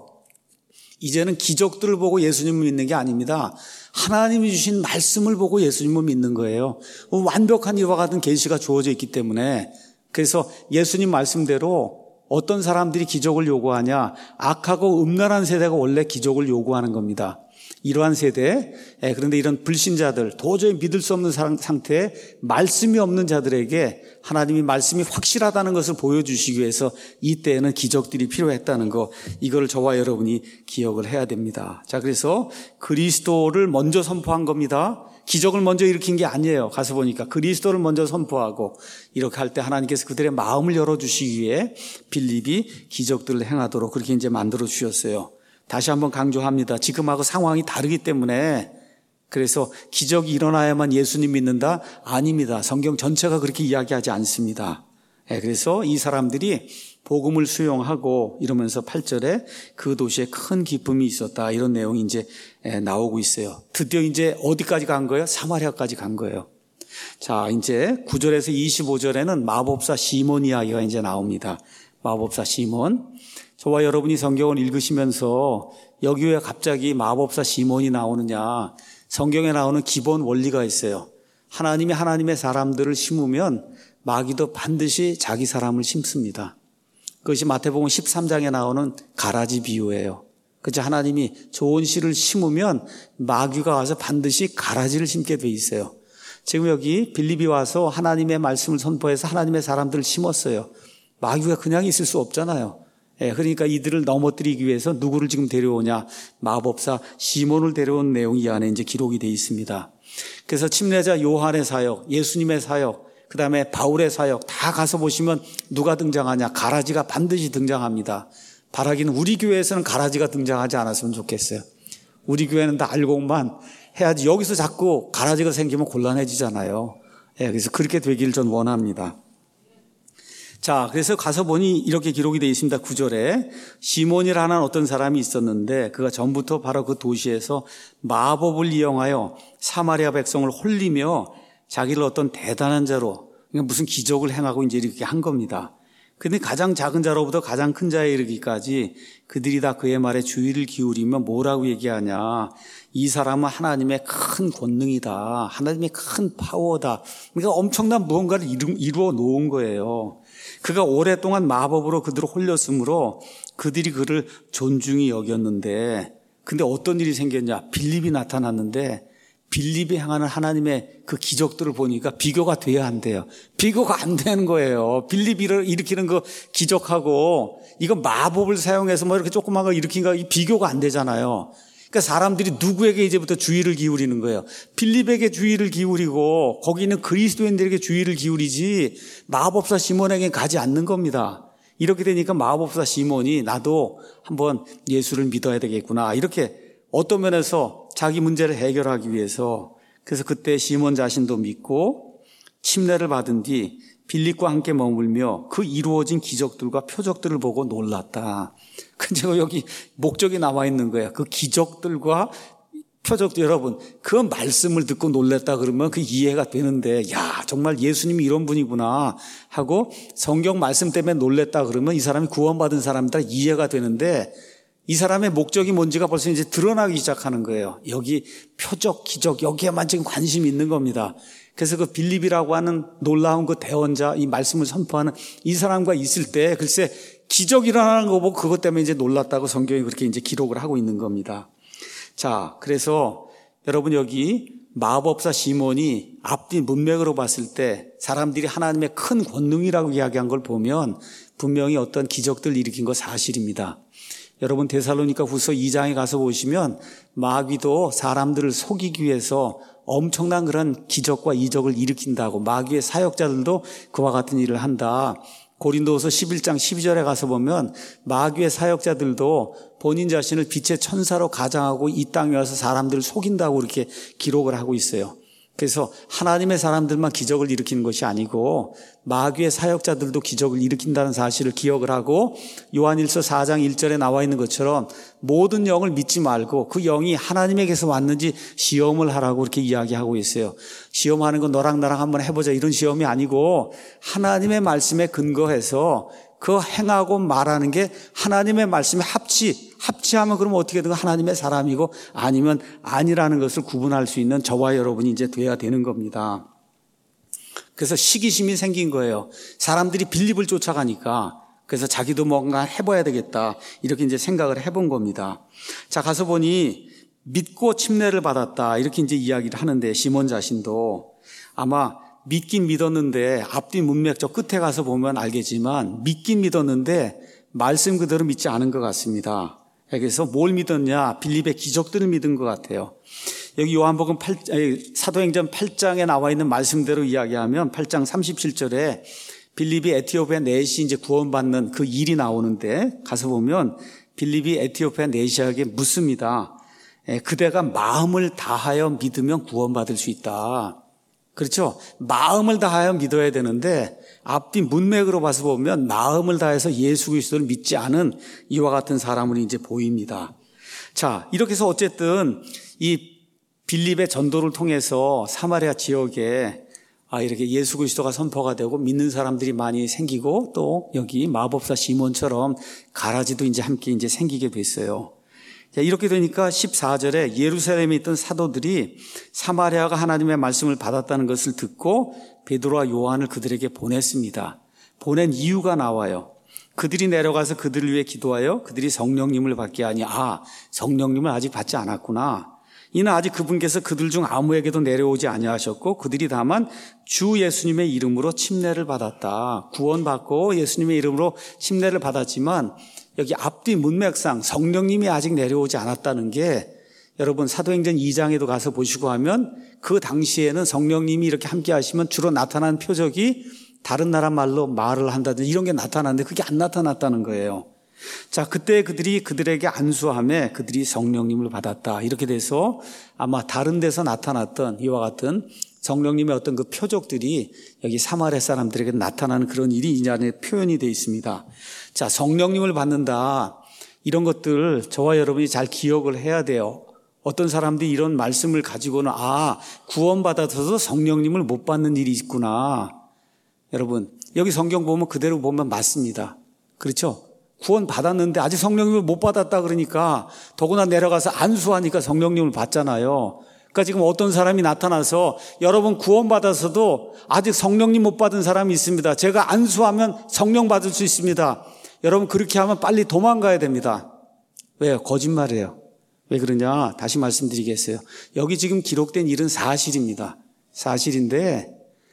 이제는 기적들을 보고 예수님을 믿는 게 아닙니다. 하나님이 주신 말씀을 보고 예수님을 믿는 거예요. 완벽한 이와 같은 계시가 주어져 있기 때문에. 그래서 예수님 말씀대로 어떤 사람들이 기적을 요구하냐, 악하고 음란한 세대가 원래 기적을 요구하는 겁니다. 이러한 세대, 그런데 이런 불신자들, 도저히 믿을 수 없는 상태에 말씀이 없는 자들에게 하나님이 말씀이 확실하다는 것을 보여주시기 위해서 이때에는 기적들이 필요했다는 거, 이걸 저와 여러분이 기억을 해야 됩니다. 자, 그래서 그리스도를 먼저 선포한 겁니다. 기적을 먼저 일으킨 게 아니에요. 가서 보니까 그리스도를 먼저 선포하고 이렇게 할 때 하나님께서 그들의 마음을 열어주시기 위해 빌립이 기적들을 행하도록 그렇게 이제 만들어 주셨어요. 다시 한번 강조합니다. 지금하고 상황이 다르기 때문에. 그래서 기적이 일어나야만 예수님 믿는다? 아닙니다. 성경 전체가 그렇게 이야기하지 않습니다. 그래서 이 사람들이 복음을 수용하고 이러면서 팔 절에 그 도시에 큰 기쁨이 있었다. 이런 내용이 이제 나오고 있어요. 드디어 이제 어디까지 간 거예요? 사마리아까지 간 거예요. 자, 이제 구 절에서 이십오 절에는 마법사 시몬 이야기가 이제 나옵니다. 마법사 시몬. 저와 여러분이 성경을 읽으시면서 여기 왜 갑자기 마법사 시몬이 나오느냐. 성경에 나오는 기본 원리가 있어요. 하나님이 하나님의 사람들을 심으면 마귀도 반드시 자기 사람을 심습니다. 그것이 마태복음 십삼 장에 나오는 가라지 비유예요. 그렇죠? 하나님이 좋은 씨를 심으면 마귀가 와서 반드시 가라지를 심게 돼 있어요. 지금 여기 빌립이 와서 하나님의 말씀을 선포해서 하나님의 사람들을 심었어요. 마귀가 그냥 있을 수 없잖아요. 예, 그러니까 이들을 넘어뜨리기 위해서 누구를 지금 데려오냐? 마법사 시몬을 데려온 내용이 이 안에 이제 기록이 돼 있습니다. 그래서 침례자 요한의 사역, 예수님의 사역, 그 다음에 바울의 사역 다 가서 보시면 누가 등장하냐? 가라지가 반드시 등장합니다. 바라기는 우리 교회에서는 가라지가 등장하지 않았으면 좋겠어요. 우리 교회는 다 알고만 해야지 여기서 자꾸 가라지가 생기면 곤란해지잖아요. 예, 그래서 그렇게 되기를 전 원합니다. 자, 그래서 가서 보니 이렇게 기록이 되어 있습니다. 구 절에 시몬이라는 어떤 사람이 있었는데 그가 전부터 바로 그 도시에서 마법을 이용하여 사마리아 백성을 홀리며 자기를 어떤 대단한 자로, 그러니까 무슨 기적을 행하고 이제 이렇게 한 겁니다. 근데 가장 작은 자로부터 가장 큰 자에 이르기까지 그들이 다 그의 말에 주의를 기울이면 뭐라고 얘기하냐? 이 사람은 하나님의 큰 권능이다. 하나님의 큰 파워다. 그러니까 엄청난 무언가를 이루어 놓은 거예요. 그가 오랫동안 마법으로 그들을 홀렸으므로 그들이 그를 존중히 여겼는데, 근데 어떤 일이 생겼냐? 빌립이 나타났는데 빌립이 행하는 하나님의 그 기적들을 보니까 비교가 돼야 안 돼요. 비교가 안 되는 거예요. 빌립이 일으키는 그 기적하고 이거 마법을 사용해서 뭐 이렇게 조그만 거 일으킨 거 비교가 안 되잖아요. 그러니까 사람들이 누구에게 이제부터 주의를 기울이는 거예요. 빌립에게 주의를 기울이고 거기 있는 그리스도인들에게 주의를 기울이지 마법사 시몬에게 가지 않는 겁니다. 이렇게 되니까 마법사 시몬이 나도 한번 예수를 믿어야 되겠구나. 이렇게 어떤 면에서 자기 문제를 해결하기 위해서, 그래서 그때 시몬 자신도 믿고 침례를 받은 뒤 빌립과 함께 머물며 그 이루어진 기적들과 표적들을 보고 놀랐다. 근데 여기 목적이 나와 있는 거예요. 그 기적들과 표적들, 여러분 그 말씀을 듣고 놀랐다 그러면 그 이해가 되는데, 야 정말 예수님이 이런 분이구나 하고 성경 말씀 때문에 놀랐다 그러면 이 사람이 구원받은 사람이다 이해가 되는데, 이 사람의 목적이 뭔지가 벌써 이제 드러나기 시작하는 거예요. 여기 표적, 기적 여기에만 지금 관심이 있는 겁니다. 그래서 그 빌립이라고 하는 놀라운 그 대언자, 이 말씀을 선포하는 이 사람과 있을 때 글쎄 기적이 일어나는 거 보고 그것 때문에 이제 놀랐다고 성경이 그렇게 이제 기록을 하고 있는 겁니다. 자, 그래서 여러분 여기 마법사 시몬이 앞뒤 문맥으로 봤을 때 사람들이 하나님의 큰 권능이라고 이야기한 걸 보면 분명히 어떤 기적들을 일으킨 거 사실입니다. 여러분 데살로니가 후서 이 장에 가서 보시면 마귀도 사람들을 속이기 위해서 엄청난 그런 기적과 이적을 일으킨다고, 마귀의 사역자들도 그와 같은 일을 한다. 고린도후서 십일 장 십이 절에 가서 보면 마귀의 사역자들도 본인 자신을 빛의 천사로 가장하고 이 땅에 와서 사람들을 속인다고 이렇게 기록을 하고 있어요. 그래서 하나님의 사람들만 기적을 일으키는 것이 아니고 마귀의 사역자들도 기적을 일으킨다는 사실을 기억을 하고, 요한일서 사 장 일 절에 나와 있는 것처럼 모든 영을 믿지 말고 그 영이 하나님에게서 왔는지 시험을 하라고 이렇게 이야기하고 있어요. 시험하는 건 너랑 나랑 한번 해보자 이런 시험이 아니고 하나님의 말씀에 근거해서 그 행하고 말하는 게 하나님의 말씀에 합치, 합치하면 그러면 어떻게 되고 하나님의 사람이고 아니면 아니라는 것을 구분할 수 있는 저와 여러분이 이제 돼야 되는 겁니다. 그래서 시기심이 생긴 거예요. 사람들이 빌립을 쫓아가니까. 그래서 자기도 뭔가 해봐야 되겠다. 이렇게 이제 생각을 해본 겁니다. 자, 가서 보니 믿고 침례를 받았다. 이렇게 이제 이야기를 하는데 시몬 자신도 아마 믿긴 믿었는데 앞뒤 문맥 저 끝에 가서 보면 알겠지만 믿긴 믿었는데 말씀 그대로 믿지 않은 것 같습니다. 그래서 뭘 믿었냐? 빌립의 기적들을 믿은 것 같아요. 여기 요한복음 팔, 사도행전 팔 장에 나와 있는 말씀대로 이야기하면 팔 장 삼십칠 절에 빌립이 에티오피아 내시 이제 구원받는 그 일이 나오는데 가서 보면 빌립이 에티오피아 내시에게 묻습니다. 그대가 마음을 다하여 믿으면 구원받을 수 있다. 그렇죠? 마음을 다하여 믿어야 되는데 앞뒤 문맥으로 봐서 보면 마음을 다해서 예수 그리스도를 믿지 않은 이와 같은 사람은 이제 보입니다. 자, 이렇게 해서 어쨌든 이 빌립의 전도를 통해서 사마리아 지역에 아, 이렇게 예수 그리스도가 선포가 되고 믿는 사람들이 많이 생기고 또 여기 마법사 시몬처럼 가라지도 이제 함께 이제 생기게 됐어요. 자, 이렇게 되니까 십사 절에 예루살렘에 있던 사도들이 사마리아가 하나님의 말씀을 받았다는 것을 듣고 베드로와 요한을 그들에게 보냈습니다. 보낸 이유가 나와요. 그들이 내려가서 그들을 위해 기도하여 그들이 성령님을 받게 하니, 아, 성령님을 아직 받지 않았구나. 이는 아직 그분께서 그들 중 아무에게도 내려오지 아니하셨고 그들이 다만 주 예수님의 이름으로 침례를 받았다. 구원받고 예수님의 이름으로 침례를 받았지만 여기 앞뒤 문맥상 성령님이 아직 내려오지 않았다는 게 여러분 사도행전 이 장에도 가서 보시고 하면 그 당시에는 성령님이 이렇게 함께 하시면 주로 나타나는 표적이 다른 나라 말로 말을 한다든지 이런 게 나타나는데 그게 안 나타났다는 거예요. 자, 그때 그들이 그들에게 안수함에 그들이 성령님을 받았다. 이렇게 돼서 아마 다른 데서 나타났던 이와 같은 성령님의 어떤 그 표적들이 여기 사마리아 사람들에게 나타나는 그런 일이 이 안에 표현이 되어 있습니다. 자, 성령님을 받는다. 이런 것들 저와 여러분이 잘 기억을 해야 돼요. 어떤 사람들이 이런 말씀을 가지고는 아, 구원받아서도 성령님을 못 받는 일이 있구나. 여러분, 여기 성경 보면 그대로 보면 맞습니다. 그렇죠? 구원 받았는데 아직 성령님을 못 받았다 그러니까 더구나 내려가서 안수하니까 성령님을 받잖아요. 그러니까 지금 어떤 사람이 나타나서 여러분 구원받아서도 아직 성령님 못 받은 사람이 있습니다. 제가 안수하면 성령 받을 수 있습니다. 여러분 그렇게 하면 빨리 도망가야 됩니다. 왜요? 거짓말이에요. 왜 그러냐? 다시 말씀드리겠어요. 여기 지금 기록된 일은 사실입니다. 사실인데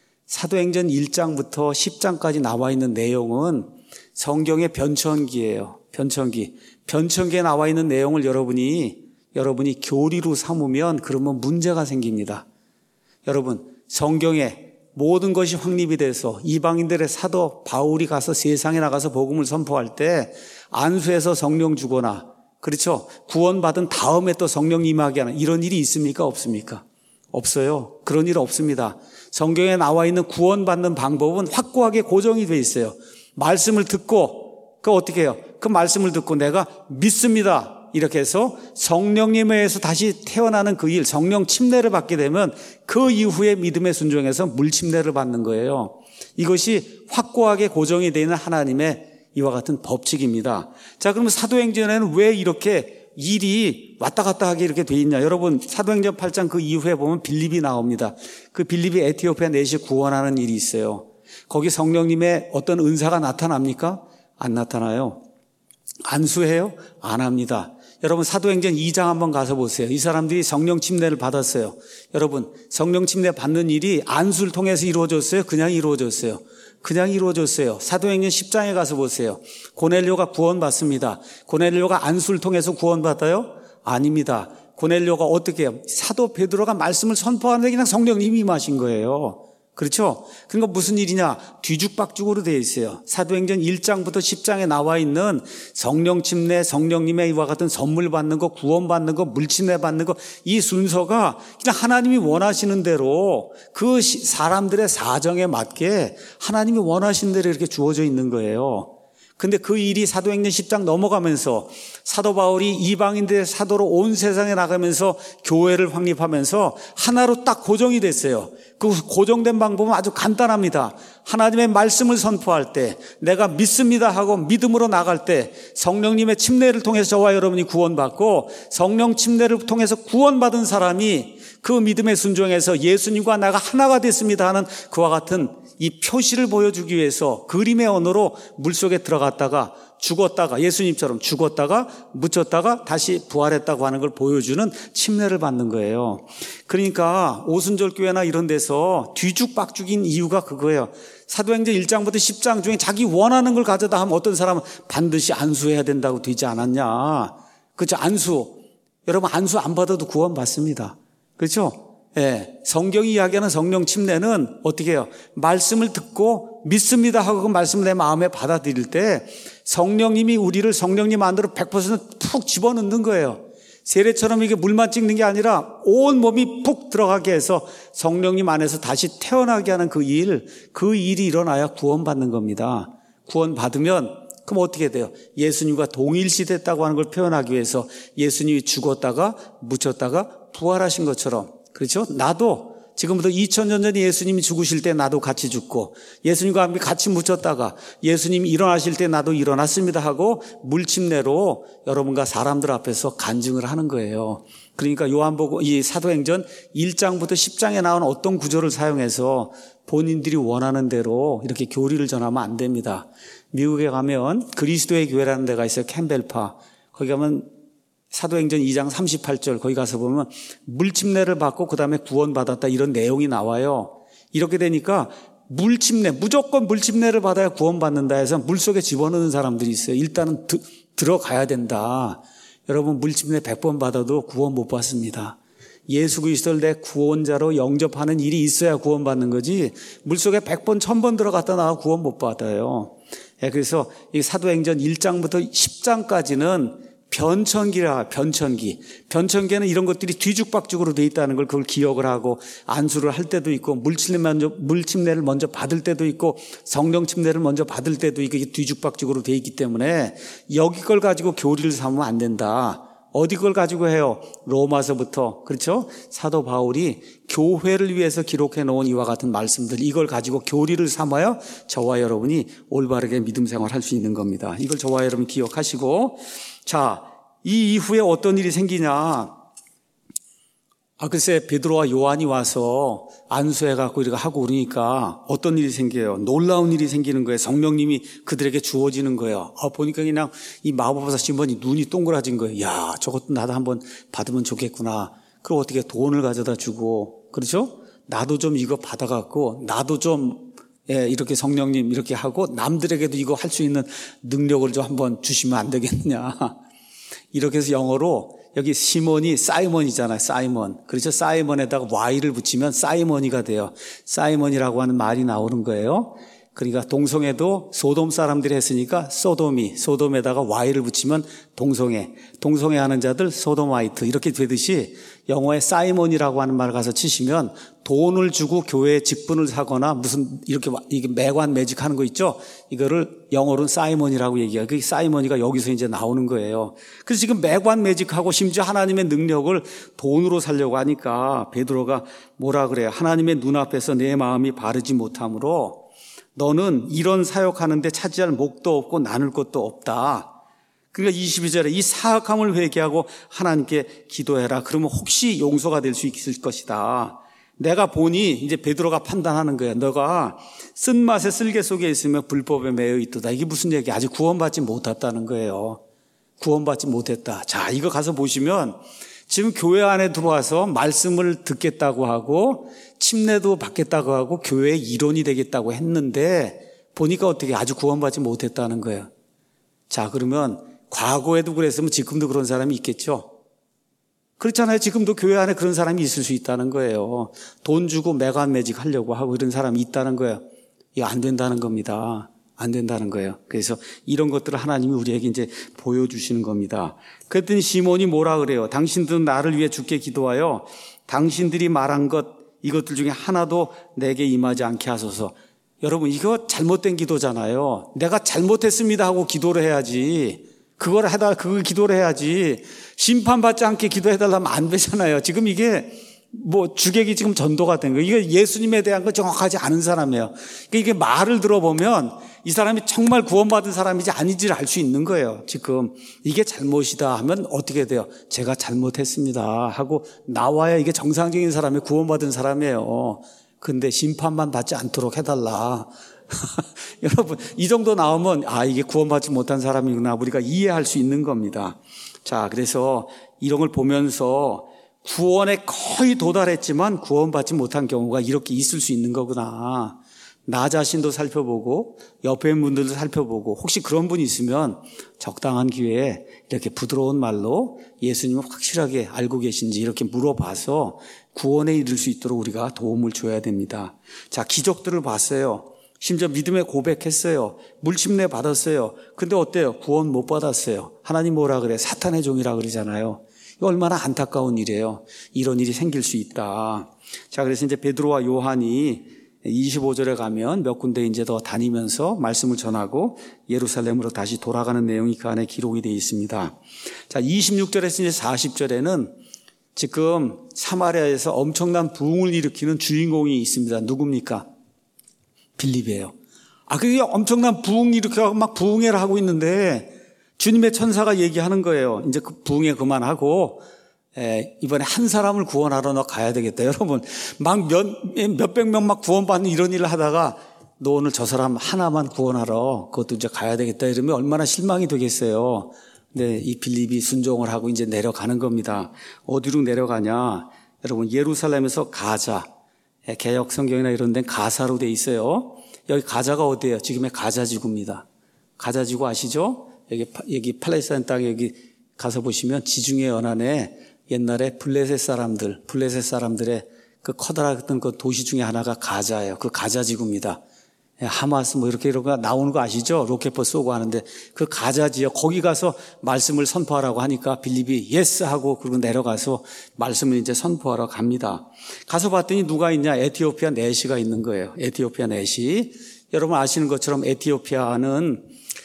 사도행전 일 장부터 십 장까지 나와 있는 내용은 성경의 변천기예요. 변천기. 변천기에 나와 있는 내용을 여러분이 여러분이 교리로 삼으면 그러면 문제가 생깁니다. 여러분, 성경에 모든 것이 확립이 돼서 이방인들의 사도 바울이 가서 세상에 나가서 복음을 선포할 때 안수해서 성령 주거나 그렇죠? 구원받은 다음에 또 성령 임하게 하는 이런 일이 있습니까? 없습니까? 없어요. 그런 일 없습니다. 성경에 나와 있는 구원받는 방법은 확고하게 고정이 돼 있어요. 말씀을 듣고 그 어떻게 해요? 그 말씀을 듣고 내가 믿습니다. 이렇게 해서 성령님에 의해서 다시 태어나는 그 일, 성령 침례를 받게 되면 그 이후에 믿음의 순종에서 물 침례를 받는 거예요. 이것이 확고하게 고정이 되어 있는 하나님의 이와 같은 법칙입니다. 자, 그러면 사도행전에는 왜 이렇게 일이 왔다 갔다 하게 이렇게 돼 있냐? 여러분 사도행전 팔 장 그 이후에 보면 빌립이 나옵니다. 그 빌립이 에티오피아 내시 구원하는 일이 있어요. 거기 성령님의 어떤 은사가 나타납니까? 안 나타나요. 안수해요? 안 합니다. 여러분 사도행전 이 장 한번 가서 보세요. 이 사람들이 성령 침례를 받았어요. 여러분 성령 침례 받는 일이 안수를 통해서 이루어졌어요? 그냥 이루어졌어요? 그냥 이루어졌어요. 사도행전 십 장에 가서 보세요. 고넬료가 구원받습니다. 고넬료가 안수를 통해서 구원받아요? 아닙니다. 고넬료가 어떻게 해요? 사도 베드로가 말씀을 선포하는데 그냥 성령님이 임하신 거예요. 그렇죠? 그러니까 무슨 일이냐? 뒤죽박죽으로 되어 있어요. 사도행전 일 장부터 십 장에 나와 있는 성령 침례, 성령님의 이와 같은 선물 받는 거, 구원 받는 거, 물침례 받는 거, 이 순서가 그냥 하나님이 원하시는 대로 그 사람들의 사정에 맞게 하나님이 원하시는 대로 이렇게 주어져 있는 거예요. 근데 그 일이 사도행전 십 장 넘어가면서 사도 바울이 이방인들의 사도로 온 세상에 나가면서 교회를 확립하면서 하나로 딱 고정이 됐어요. 그 고정된 방법은 아주 간단합니다. 하나님의 말씀을 선포할 때 내가 믿습니다 하고 믿음으로 나갈 때 성령님의 침례를 통해서 저와 여러분이 구원받고 성령 침례를 통해서 구원받은 사람이 그 믿음의 순종에서 예수님과 나가 하나가 됐습니다 하는 그와 같은 이 표시를 보여주기 위해서 그림의 언어로 물속에 들어갔다가 죽었다가 예수님처럼 죽었다가 묻혔다가 다시 부활했다고 하는 걸 보여주는 침례를 받는 거예요. 그러니까 오순절 교회나 이런 데서 뒤죽박죽인 이유가 그거예요. 사도행전 일 장부터 십 장 중에 자기 원하는 걸 가져다 하면 어떤 사람은 반드시 안수해야 된다고 되지 않았냐. 그렇죠? 안수. 여러분 안수 안 받아도 구원받습니다. 그렇죠? 예, 성경이 이야기하는 성령 침례는 어떻게 해요? 말씀을 듣고 믿습니다 하고 그 말씀을 내 마음에 받아들일 때 성령님이 우리를 성령님 안으로 백 퍼센트 푹 집어넣는 거예요. 세례처럼 이게 물만 찍는 게 아니라 온 몸이 푹 들어가게 해서 성령님 안에서 다시 태어나게 하는 그 일, 그 일이 일어나야 구원받는 겁니다. 구원받으면 그럼 어떻게 돼요? 예수님과 동일시됐다고 하는 걸 표현하기 위해서 예수님이 죽었다가 묻혔다가 부활하신 것처럼 그렇죠? 나도 지금부터 이천 년 전에 예수님이 죽으실 때 나도 같이 죽고 예수님과 함께 같이 묻혔다가 예수님이 일어나실 때 나도 일어났습니다 하고 물침례로 여러분과 사람들 앞에서 간증을 하는 거예요. 그러니까 요한복음 이 사도행전 일 장부터 십 장에 나온 어떤 구조를 사용해서 본인들이 원하는 대로 이렇게 교리를 전하면 안 됩니다. 미국에 가면 그리스도의 교회라는 데가 있어요. 캠벨파. 거기 가면 사도행전 이 장 삼십팔 절 거기 가서 보면 물침례를 받고 그 다음에 구원받았다 이런 내용이 나와요. 이렇게 되니까 물침례 무조건 물침례를 받아야 구원받는다 해서 물속에 집어넣는 사람들이 있어요. 일단은 드, 들어가야 된다. 여러분 물침내 백 번 받아도 구원 못 받습니다. 예수 그리스도를 내 구원자로 영접하는 일이 있어야 구원받는 거지 물속에 백 번, 천 번 들어갔다 나와 구원 못 받아요. 예, 그래서 이 사도행전 일 장부터 십 장까지는 변천기라 변천기. 변천기에는 이런 것들이 뒤죽박죽으로 돼 있다는 걸 그걸 기억을 하고 안수를 할 때도 있고 물침내 먼저, 물침내를 먼저 받을 때도 있고 성령 침례를 먼저 받을 때도 있고 이게 뒤죽박죽으로 돼 있기 때문에 여기 걸 가지고 교리를 삼으면 안 된다. 어디 걸 가지고 해요? 로마서부터. 그렇죠? 사도 바울이 교회를 위해서 기록해 놓은 이와 같은 말씀들 이걸 가지고 교리를 삼아야 저와 여러분이 올바르게 믿음 생활할 수 있는 겁니다. 이걸 저와 여러분 기억하시고 자, 이 이후에 어떤 일이 생기냐? 아, 글쎄, 베드로와 요한이 와서 안수해갖고 이렇게 하고 그러니까 어떤 일이 생겨요? 놀라운 일이 생기는 거예요. 성령님이 그들에게 주어지는 거예요. 아, 보니까 그냥 이 마법사 시몬이 눈이 동그라진 거예요. 야, 저것도 나도 한번 받으면 좋겠구나. 그럼 어떻게 돈을 가져다 주고, 그렇죠? 나도 좀 이거 받아갖고, 나도 좀, 예, 이렇게 성령님 이렇게 하고, 남들에게도 이거 할 수 있는 능력을 좀 한번 주시면 안 되겠느냐. 이렇게 해서 영어로 여기 시몬이 사이먼이잖아요. 사이먼. 그렇죠. 사이먼에다가 Y를 붙이면 사이먼이가 돼요. 사이먼이라고 하는 말이 나오는 거예요. 그러니까 동성애도 소돔 사람들이 했으니까 소돔이, 소돔에다가 Y를 붙이면 동성애. 동성애 하는 자들 소돔아이트. 이렇게 되듯이 영어에 사이먼이라고 하는 말 가서 치시면 돈을 주고 교회에 직분을 사거나 무슨 이렇게 이게 매관 매직하는 거 있죠? 이거를 영어로는 사이먼이라고 얘기해요. 그 사이먼이가 여기서 이제 나오는 거예요. 그래서 지금 매관 매직하고 심지어 하나님의 능력을 돈으로 살려고 하니까 베드로가 뭐라 그래요? 하나님의 눈앞에서 내 마음이 바르지 못함으로 너는 이런 사역하는데 차지할 목도 없고 나눌 것도 없다. 그러니까 이십이 절에 이 사악함을 회개하고 하나님께 기도해라. 그러면 혹시 용서가 될 수 있을 것이다. 내가 보니 이제 베드로가 판단하는 거야. 너가 쓴맛의 쓸개 속에 있으면 불법에 매여 있도다. 이게 무슨 얘기야? 아직 구원받지 못했다는 거예요. 구원받지 못했다. 자, 이거 가서 보시면 지금 교회 안에 들어와서 말씀을 듣겠다고 하고 침례도 받겠다고 하고 교회의 일원이 되겠다고 했는데 보니까 어떻게 아주 구원받지 못했다는 거예요. 자, 그러면 과거에도 그랬으면 지금도 그런 사람이 있겠죠? 그렇잖아요. 지금도 교회 안에 그런 사람이 있을 수 있다는 거예요. 돈 주고 매관매직 하려고 하고 이런 사람이 있다는 거예요. 이거 안 된다는 겁니다. 안 된다는 거예요. 그래서 이런 것들을 하나님이 우리에게 이제 보여주시는 겁니다. 그랬더니 시몬이 뭐라 그래요? 당신들은 나를 위해 주께 기도하여 당신들이 말한 것 이것들 중에 하나도 내게 임하지 않게 하소서. 여러분 이거 잘못된 기도잖아요. 내가 잘못했습니다 하고 기도를 해야지. 그걸 해달, 그걸 기도를 해야지. 심판받지 않게 기도해달라면 안 되잖아요. 지금 이게 뭐 주객이 지금 전도가 된 거예요. 이게 예수님에 대한 거 정확하지 않은 사람이에요. 그러니까 이게 말을 들어보면 이 사람이 정말 구원받은 사람인지 아닌지를 알 수 있는 거예요. 지금 이게 잘못이다 하면 어떻게 돼요? 제가 잘못했습니다 하고 나와야 이게 정상적인 사람이 구원받은 사람이에요. 근데 심판만 받지 않도록 해달라. 여러분 이 정도 나오면 아 이게 구원받지 못한 사람이구나 우리가 이해할 수 있는 겁니다. 자, 그래서 이런 걸 보면서 구원에 거의 도달했지만 구원받지 못한 경우가 이렇게 있을 수 있는 거구나. 나 자신도 살펴보고 옆에 있는 분들도 살펴보고 혹시 그런 분이 있으면 적당한 기회에 이렇게 부드러운 말로 예수님을 확실하게 알고 계신지 이렇게 물어봐서 구원에 이를 수 있도록 우리가 도움을 줘야 됩니다. 자, 기적들을 봤어요. 심지어 믿음의 고백했어요. 물침례 받았어요. 근데 어때요? 구원 못 받았어요. 하나님 뭐라 그래? 사탄의 종이라 그러잖아요. 이거 얼마나 안타까운 일이에요. 이런 일이 생길 수 있다. 자, 그래서 이제 베드로와 요한이 이십오 절에 가면 몇 군데 이제 더 다니면서 말씀을 전하고 예루살렘으로 다시 돌아가는 내용이 그 안에 기록이 되어 있습니다. 자, 이십육 절에서 이제 사십 절에는 지금 사마리아에서 엄청난 부흥을 일으키는 주인공이 있습니다. 누굽니까? 빌립이에요. 아, 그게 엄청난 부흥 일으켜서 막 부흥회를 하고 있는데 주님의 천사가 얘기하는 거예요. 이제 그 부흥회 그만하고 에, 이번에 한 사람을 구원하러 너 가야 되겠다. 여러분 막 몇, 몇백 명 막 구원받는 이런 일을 하다가 너 오늘 저 사람 하나만 구원하러 그것도 이제 가야 되겠다 이러면 얼마나 실망이 되겠어요. 근데 이 빌립이 순종을 하고 이제 내려가는 겁니다. 어디로 내려가냐? 여러분 예루살렘에서 가자. 개역 성경이나 이런 데는 가사로 돼 있어요. 여기 가자가 어디예요? 지금의 가자 지구입니다. 가자 지구 아시죠? 여기 여기 팔레스타인 땅 여기 가서 보시면 지중해 연안에 옛날에 블레셋 사람들, 블레셋 사람들의 그 커다랗던 그 도시 중에 하나가 가자예요. 그 가자 지구입니다. 하마스 뭐 이렇게 이런 거 나오는 거 아시죠? 로켓포 쏘고 하는데 그 가자 지역 거기 가서 말씀을 선포하라고 하니까 빌립이 예스 하고 그리고 내려가서 말씀을 이제 선포하러 갑니다. 가서 봤더니 누가 있냐? 에티오피아 내시가 있는 거예요. 에티오피아 내시. 여러분 아시는 것처럼 에티오피아는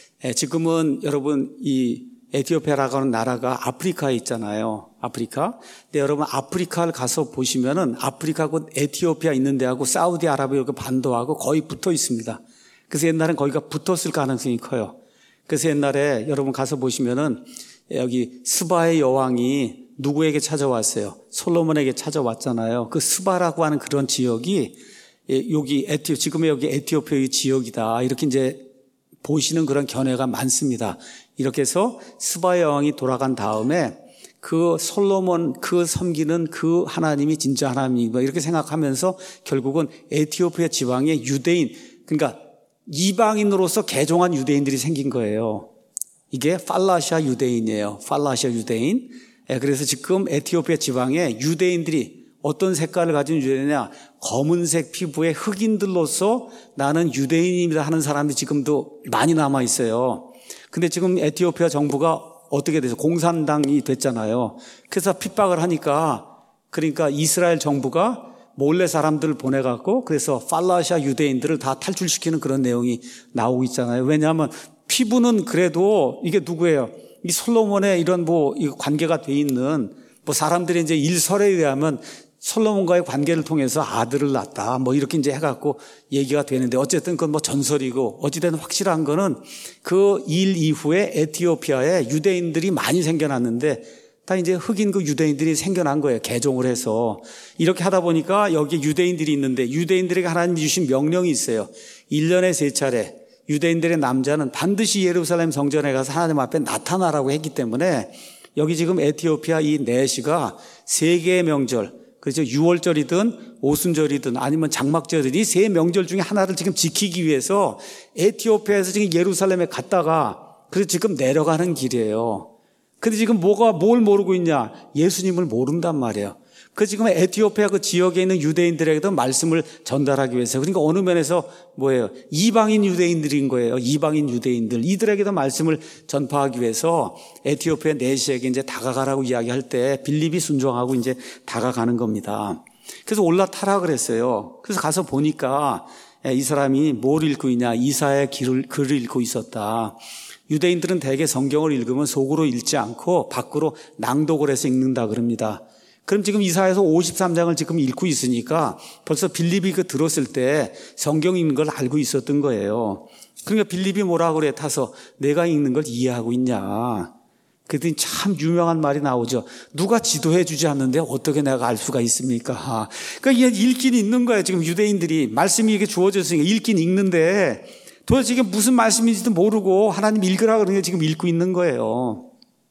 지금은 여러분 이 에티오피아라고 하는 나라가 아프리카에 있잖아요. 아프리카. 근데 여러분 아프리카를 가서 보시면은 아프리카하고 에티오피아 있는 데하고 사우디아라비아 반도하고 거의 붙어 있습니다. 그래서 옛날엔 거기가 붙었을 가능성이 커요. 그래서 옛날에 여러분 가서 보시면은 여기 스바의 여왕이 누구에게 찾아왔어요? 솔로몬에게 찾아왔잖아요. 그 스바라고 하는 그런 지역이 여기 에티오 지금의 여기 에티오피아의 지역이다. 이렇게 이제 보시는 그런 견해가 많습니다. 이렇게 해서 스바의 여왕이 돌아간 다음에 그 솔로몬 그 섬기는 그 하나님이 진짜 하나님이다 이렇게 생각하면서 결국은 에티오피아 지방의 유대인 그러니까 이방인으로서 개종한 유대인들이 생긴 거예요. 이게 팔라시아 유대인이에요. 팔라시아 유대인. 그래서 지금 에티오피아 지방에 유대인들이 어떤 색깔을 가진 유대인이냐 검은색 피부의 흑인들로서 나는 유대인입니다 하는 사람이 지금도 많이 남아 있어요. 근데 지금 에티오피아 정부가 어떻게 돼서 공산당이 됐잖아요. 그래서 핍박을 하니까 그러니까 이스라엘 정부가 몰래 사람들을 보내갖고 그래서 팔라시아 유대인들을 다 탈출시키는 그런 내용이 나오고 있잖아요. 왜냐하면 피부는 그래도 이게 누구예요? 이 솔로몬의 이런 뭐 관계가 돼 있는 뭐 사람들이 이제 일설에 의하면 솔로몬과의 관계를 통해서 아들을 낳았다. 뭐 이렇게 이제 해갖고 얘기가 되는데 어쨌든 그건 뭐 전설이고 어찌됐든 확실한 거는 그 일 이후에 에티오피아에 유대인들이 많이 생겨났는데 다 이제 흑인 그 유대인들이 생겨난 거예요. 개종을 해서. 이렇게 하다 보니까 여기 유대인들이 있는데 유대인들에게 하나님이 주신 명령이 있어요. 일 년에 세 차례 유대인들의 남자는 반드시 예루살렘 성전에 가서 하나님 앞에 나타나라고 했기 때문에 여기 지금 에티오피아 이 내시가 세 개의 명절 그렇죠. 유월절이든 오순절이든 아니면 장막절이든 이 세 명절 중에 하나를 지금 지키기 위해서 에티오피아에서 지금 예루살렘에 갔다가 그래서 지금 내려가는 길이에요. 근데 지금 뭐가 뭘 모르고 있냐? 예수님을 모른단 말이에요. 그 지금 에티오피아 그 지역에 있는 유대인들에게도 말씀을 전달하기 위해서 그러니까 어느 면에서 뭐예요? 이방인 유대인들인 거예요. 이방인 유대인들 이들에게도 말씀을 전파하기 위해서 에티오피아 내시에게 이제 다가가라고 이야기할 때 빌립이 순종하고 이제 다가가는 겁니다. 그래서 올라타라 그랬어요. 그래서 가서 보니까 이 사람이 뭘 읽고 있냐? 이사야의 글을, 글을 읽고 있었다. 유대인들은 대개 성경을 읽으면 속으로 읽지 않고 밖으로 낭독을 해서 읽는다 그럽니다. 그럼 지금 이사야서 오십삼 장을 지금 읽고 있으니까 벌써 빌립이 그 들었을 때 성경 읽는 걸 알고 있었던 거예요. 그러니까 빌립이 뭐라고 그래 타서 내가 읽는 걸 이해하고 있냐. 그랬더니 참 유명한 말이 나오죠. 누가 지도해 주지 않는데 어떻게 내가 알 수가 있습니까? 그러니까 이게 읽긴 읽는 거예요. 지금 유대인들이 말씀이 이게 주어졌으니까 읽긴 읽는데 도대체 이게 무슨 말씀인지도 모르고 하나님 읽으라 그러니까 지금 읽고 있는 거예요.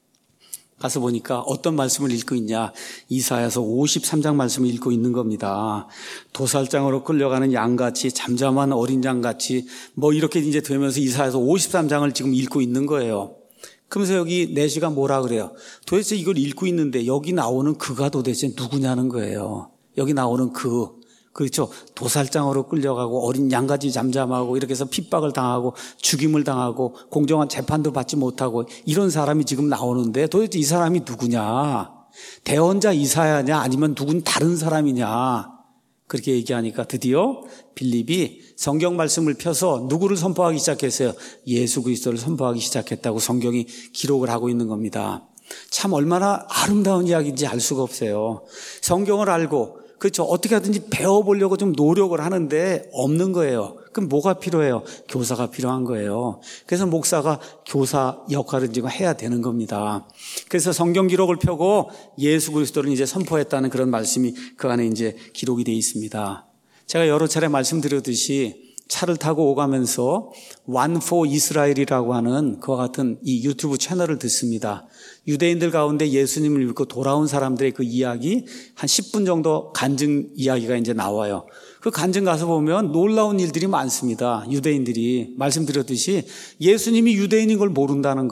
가서 보니까 어떤 말씀을 읽고 있냐. 이사야서 오십삼 장 말씀을 읽고 있는 겁니다. 도살장으로 끌려가는 양같이 잠잠한 어린 양같이 뭐 이렇게 이제 되면서 이사야서 오십삼 장을 지금 읽고 있는 거예요. 그러면서 여기 내시가 뭐라 그래요? 도대체 이걸 읽고 있는데 여기 나오는 그가 도대체 누구냐는 거예요. 여기 나오는 그. 그렇죠. 도살장으로 끌려가고 어린 양같이 잠잠하고 이렇게 해서 핍박을 당하고 죽임을 당하고 공정한 재판도 받지 못하고 이런 사람이 지금 나오는데 도대체 이 사람이 누구냐? 대언자 이사야냐 아니면 누군 다른 사람이냐? 그렇게 얘기하니까 드디어 빌립이 성경 말씀을 펴서 누구를 선포하기 시작했어요? 예수 그리스도를 선포하기 시작했다고 성경이 기록을 하고 있는 겁니다. 참 얼마나 아름다운 이야기인지 알 수가 없어요. 성경을 알고 그렇죠. 어떻게 하든지 배워보려고 좀 노력을 하는데 없는 거예요. 그럼 뭐가 필요해요? 교사가 필요한 거예요. 그래서 목사가 교사 역할을 지금 해야 되는 겁니다. 그래서 성경 기록을 펴고 예수 그리스도를 이제 선포했다는 그런 말씀이 그 안에 이제 기록이 되어 있습니다. 제가 여러 차례 말씀드렸듯이 차를 타고 오가면서 One for 이스라엘이라고 하는 그와 같은 이 유튜브 채널을 듣습니다. 유대인들 가운데 예수님을 믿고 돌아온 사람들의 그 이야기 한 십 분 정도 간증 이야기가 이제 나와요. 그 간증 가서 보면 놀라운 일들이 많습니다. 유대인들이 말씀드렸듯이 예수님이 유대인인 걸 모른다는 거예요.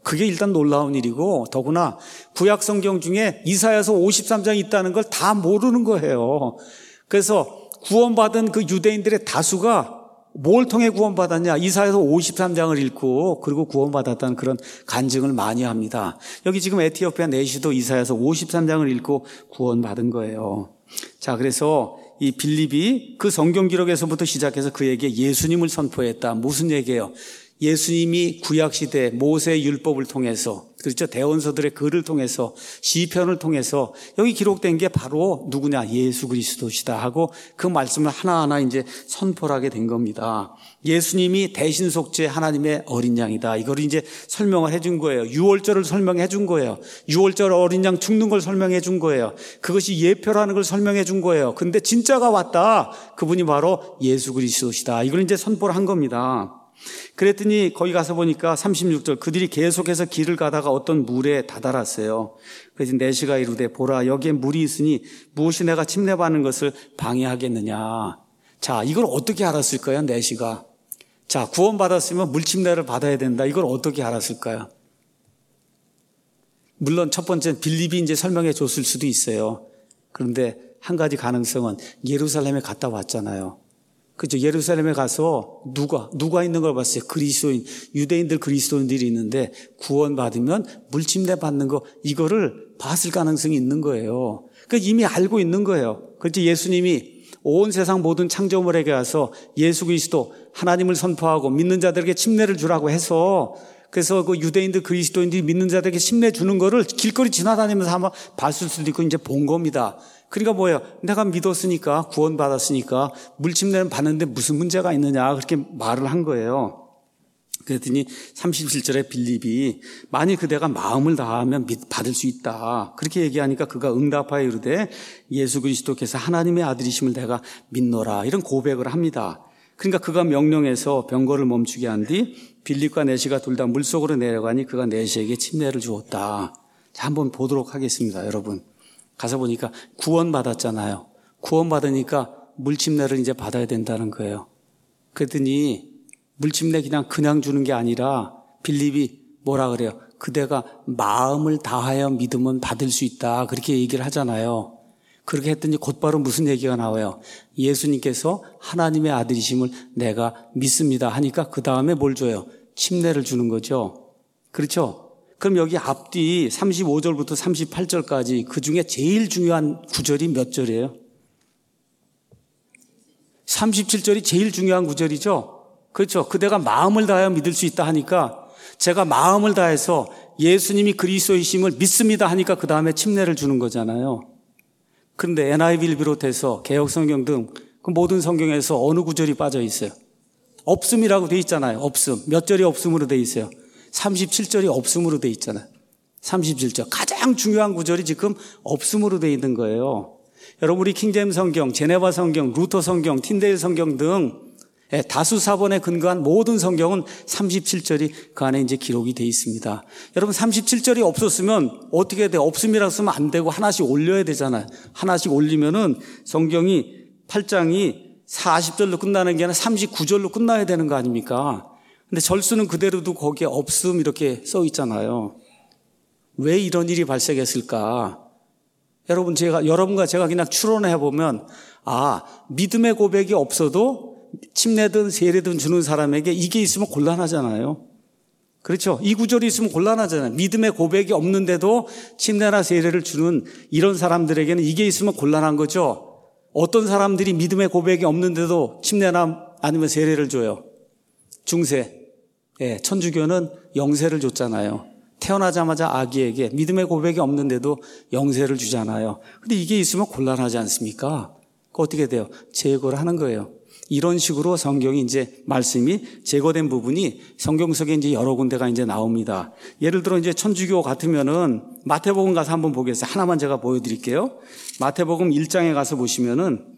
그게 일단 놀라운 일이고, 더구나 구약 성경 중에 이사야서 오십삼 장이 있다는 걸 다 모르는 거예요. 그래서 구원받은 그 유대인들의 다수가 뭘 통해 구원받았냐? 이사야서 오십삼 장을 읽고 그리고 구원받았다는 그런 간증을 많이 합니다. 여기 지금 에티오피아 내시도 이사야서 오십삼 장을 읽고 구원받은 거예요. 자, 그래서 이 빌립이 그 성경 기록에서부터 시작해서 그에게 예수님을 선포했다. 무슨 얘기예요? 예수님이 구약시대 모세의 율법을 통해서, 그렇죠, 대원서들의 글을 통해서, 시편을 통해서 여기 기록된 게 바로 누구냐? 예수 그리스도시다 하고 그 말씀을 하나하나 이제 선포를 하게 된 겁니다. 예수님이 대신 속죄 하나님의 어린 양이다. 이걸 이제 설명을 해준 거예요. 유월절을 설명해 준 거예요. 유월절 어린 양 죽는 걸 설명해 준 거예요. 그것이 예표라는 걸 설명해 준 거예요. 근데 진짜가 왔다. 그분이 바로 예수 그리스도시다. 이걸 이제 선포를 한 겁니다. 그랬더니 거기 가서 보니까 삼십육 절, 그들이 계속해서 길을 가다가 어떤 물에 다다랐어요. 그래서 내시가 이르되 보라 여기에 물이 있으니 무엇이 내가 침례받는 것을 방해하겠느냐. 자, 이걸 어떻게 알았을까요? 내시가. 자, 구원받았으면 물 침례를 받아야 된다. 이걸 어떻게 알았을까요? 물론 첫 번째는 빌립이 이제 설명해 줬을 수도 있어요. 그런데 한 가지 가능성은 예루살렘에 갔다 왔잖아요. 그죠? 예루살렘에 가서 누가, 누가 있는 걸 봤어요? 그리스도인, 유대인들 그리스도인들이 있는데 구원받으면 물침대 받는 거, 이거를 봤을 가능성이 있는 거예요. 그러니까 이미 알고 있는 거예요. 그렇죠? 예수님이 온 세상 모든 창조물에게 와서 예수 그리스도 하나님을 선포하고 믿는 자들에게 침례를 주라고 해서, 그래서 그 유대인들 그리스도인들이 믿는 자들에게 침례 주는 거를 길거리 지나다니면서 한번 봤을 수도 있고 이제 본 겁니다. 그러니까 뭐예요? 내가 믿었으니까, 구원받았으니까 물침례는 받는데 무슨 문제가 있느냐, 그렇게 말을 한 거예요. 그랬더니 삼십칠 절에 빌립이 만일 그대가 마음을 다하면 받을 수 있다, 그렇게 얘기하니까 그가 응답하여 이르되 예수 그리스도께서 하나님의 아들이심을 내가 믿노라, 이런 고백을 합니다. 그러니까 그가 명령해서 병거를 멈추게 한 뒤 빌립과 내시가 둘 다 물속으로 내려가니 그가 내시에게 침례를 주었다. 자, 한번 보도록 하겠습니다. 여러분, 가서 보니까 구원받았잖아요. 구원받으니까 물침례를 이제 받아야 된다는 거예요. 그랬더니 물침례 그냥 그냥 주는 게 아니라 빌립이 뭐라 그래요? 그대가 마음을 다하여 믿으면 받을 수 있다, 그렇게 얘기를 하잖아요. 그렇게 했더니 곧바로 무슨 얘기가 나와요? 예수님께서 하나님의 아들이심을 내가 믿습니다 하니까 그 다음에 뭘 줘요? 침례를 주는 거죠. 그렇죠? 그럼 여기 앞뒤 삼십오 절부터 삼십팔 절까지 그 중에 제일 중요한 구절이 몇 절이에요? 삼십칠 절이 제일 중요한 구절이죠. 그렇죠? 그대가 마음을 다하여 믿을 수 있다 하니까, 제가 마음을 다해서 예수님이 그리스도이심을 믿습니다 하니까 그 다음에 침례를 주는 거잖아요. 그런데 엔아이브이를 비롯해서 개역성경 등 그 모든 성경에서 어느 구절이 빠져 있어요? 없음이라고 돼 있잖아요. 없음. 몇 절이 없음으로 돼 있어요? 삼십칠 절이 없음으로 돼 있잖아요. 삼십칠 절. 가장 중요한 구절이 지금 없음으로 돼 있는 거예요. 여러분, 우리 킹제임 성경, 제네바 성경, 루터 성경, 틴데일 성경 등 다수 사본에 근거한 모든 성경은 삼십칠 절이 그 안에 이제 기록이 돼 있습니다. 여러분, 삼십칠 절이 없었으면 어떻게 돼? 없음이라고 쓰면 안 되고 하나씩 올려야 되잖아요. 하나씩 올리면은 성경이 팔 장이 사십 절로 끝나는 게 아니라 삼십구 절로 끝나야 되는 거 아닙니까? 근데 절수는 그대로도 거기에 없음 이렇게 써 있잖아요. 왜 이런 일이 발생했을까? 여러분, 제가, 여러분과 제가 그냥 추론해 보면, 아, 믿음의 고백이 없어도 침례든 세례든 주는 사람에게 이게 있으면 곤란하잖아요. 그렇죠? 이 구절이 있으면 곤란하잖아요. 믿음의 고백이 없는데도 침례나 세례를 주는 이런 사람들에게는 이게 있으면 곤란한 거죠. 어떤 사람들이 믿음의 고백이 없는데도 침례나 아니면 세례를 줘요? 중세. 예, 천주교는 영세를 줬잖아요. 태어나자마자 아기에게 믿음의 고백이 없는데도 영세를 주잖아요. 근데 이게 있으면 곤란하지 않습니까? 그 어떻게 돼요? 제거를 하는 거예요. 이런 식으로 성경이 이제 말씀이 제거된 부분이 성경 속에 이제 여러 군데가 이제 나옵니다. 예를 들어 이제 천주교 같으면은 마태복음 가서 한번 보겠어요. 하나만 제가 보여드릴게요. 마태복음 일 장에 가서 보시면은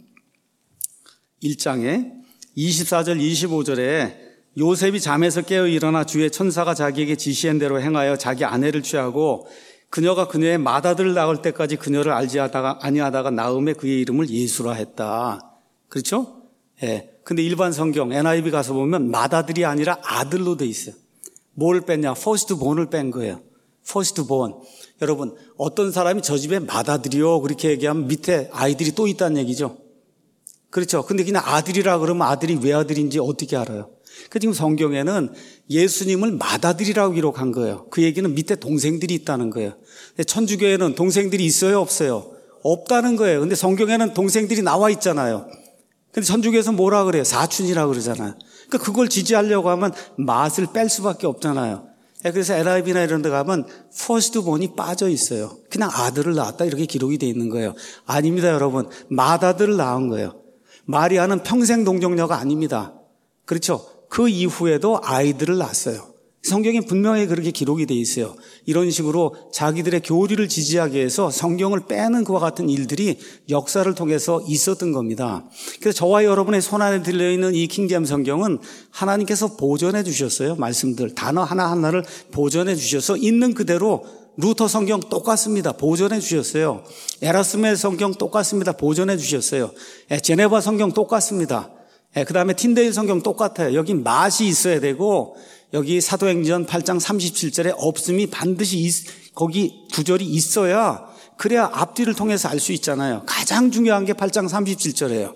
일 장에 이십사 절 이십오 절에 요셉이 잠에서 깨어 일어나 주의 천사가 자기에게 지시한 대로 행하여 자기 아내를 취하고 그녀가 그녀의 맏아들을 낳을 때까지 그녀를 알지 하다가 아니하다가 나음에 그의 이름을 예수라 했다. 그렇죠? 예. 근데 일반 성경 엔아이브이 가서 보면 맏아들이 아니라 아들로 돼 있어요. 뭘 뺐냐? 퍼스트 본을 뺀 거예요. 퍼스트 본. 여러분, 어떤 사람이 저 집에 맏아들이요 그렇게 얘기하면 밑에 아이들이 또 있다는 얘기죠. 그렇죠. 근데 그냥 아들이라 그러면 아들이 외아들인지 어떻게 알아요? 그 지금 성경에는 예수님을 맏아들이라고 기록한 거예요. 그 얘기는 밑에 동생들이 있다는 거예요. 천주교에는 동생들이 있어요, 없어요? 없다는 거예요. 근데 성경에는 동생들이 나와 있잖아요. 근데 천주교에서 뭐라 그래요? 사촌이라고 그러잖아요. 그러니까 그걸 지지하려고 하면 맛을 뺄 수밖에 없잖아요. 그래서 엘아이비나 이런 데 가면 퍼스트 본이 빠져 있어요. 그냥 아들을 낳았다 이렇게 기록이 되어 있는 거예요. 아닙니다, 여러분. 맏아들을 낳은 거예요. 마리아는 평생 동정녀가 아닙니다. 그렇죠? 그 이후에도 아이들을 낳았어요. 성경에 분명히 그렇게 기록이 되어 있어요. 이런 식으로 자기들의 교리를 지지하기 위해서 성경을 빼는 그와 같은 일들이 역사를 통해서 있었던 겁니다. 그래서 저와 여러분의 손안에 들려있는 이 킹제임 성경은 하나님께서 보존해 주셨어요. 말씀들 단어 하나하나를 보존해 주셔서 있는 그대로 루터 성경 똑같습니다. 보존해 주셨어요. 에라스메 성경 똑같습니다. 보존해 주셨어요. 제네바 성경 똑같습니다. 그 다음에 틴데일 성경 똑같아요. 여기 맛이 있어야 되고 여기 사도행전 팔 장 삼십칠 절에 없음이 반드시 있, 거기 구절이 있어야 그래야 앞뒤를 통해서 알 수 있잖아요. 가장 중요한 게 팔 장 삼십칠 절이에요.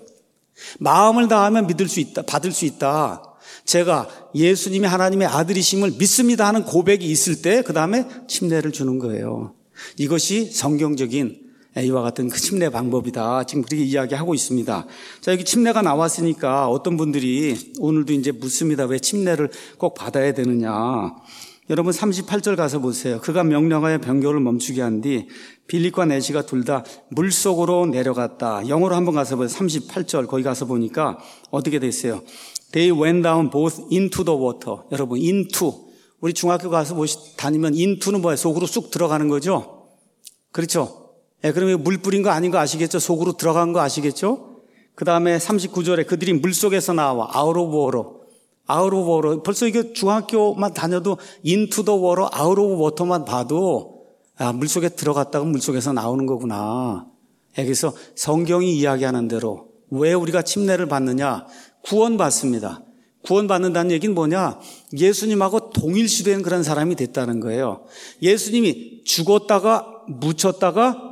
마음을 다하면 믿을 수 있다, 받을 수 있다. 제가 예수님이 하나님의 아들이심을 믿습니다 하는 고백이 있을 때 그 다음에 침례를 주는 거예요. 이것이 성경적인 이와 같은 그 침례 방법이다. 지금 그렇게 이야기하고 있습니다. 자, 여기 침례가 나왔으니까 어떤 분들이 오늘도 이제 묻습니다. 왜 침례를 꼭 받아야 되느냐. 여러분 삼십팔 절 가서 보세요. 그가 명령하여 병교를 멈추게 한 뒤 빌립과 내시가 둘 다 물속으로 내려갔다. 영어로 한번 가서 보세요. 삼십팔 절 거기 가서 보니까 어떻게 됐어요? They went down both into the water. 여러분 into. 우리 중학교 가서 보시, 다니면 into는 뭐예요? 속으로 쑥 들어가는 거죠? 그렇죠? 예, 그러면 물 뿌린 거 아닌 거 아시겠죠? 속으로 들어간 거 아시겠죠? 그 다음에 삼십구 절에 그들이 물속에서 나와 out of water, out of water. 벌써 이게 중학교만 다녀도 into the water, out of water만 봐도 아, 물속에 들어갔다가 물속에서 나오는 거구나. 예, 그래서 성경이 이야기하는 대로 왜 우리가 침례를 받느냐? 구원받습니다. 구원받는다는 얘기는 뭐냐? 예수님하고 동일시된 그런 사람이 됐다는 거예요. 예수님이 죽었다가 묻혔다가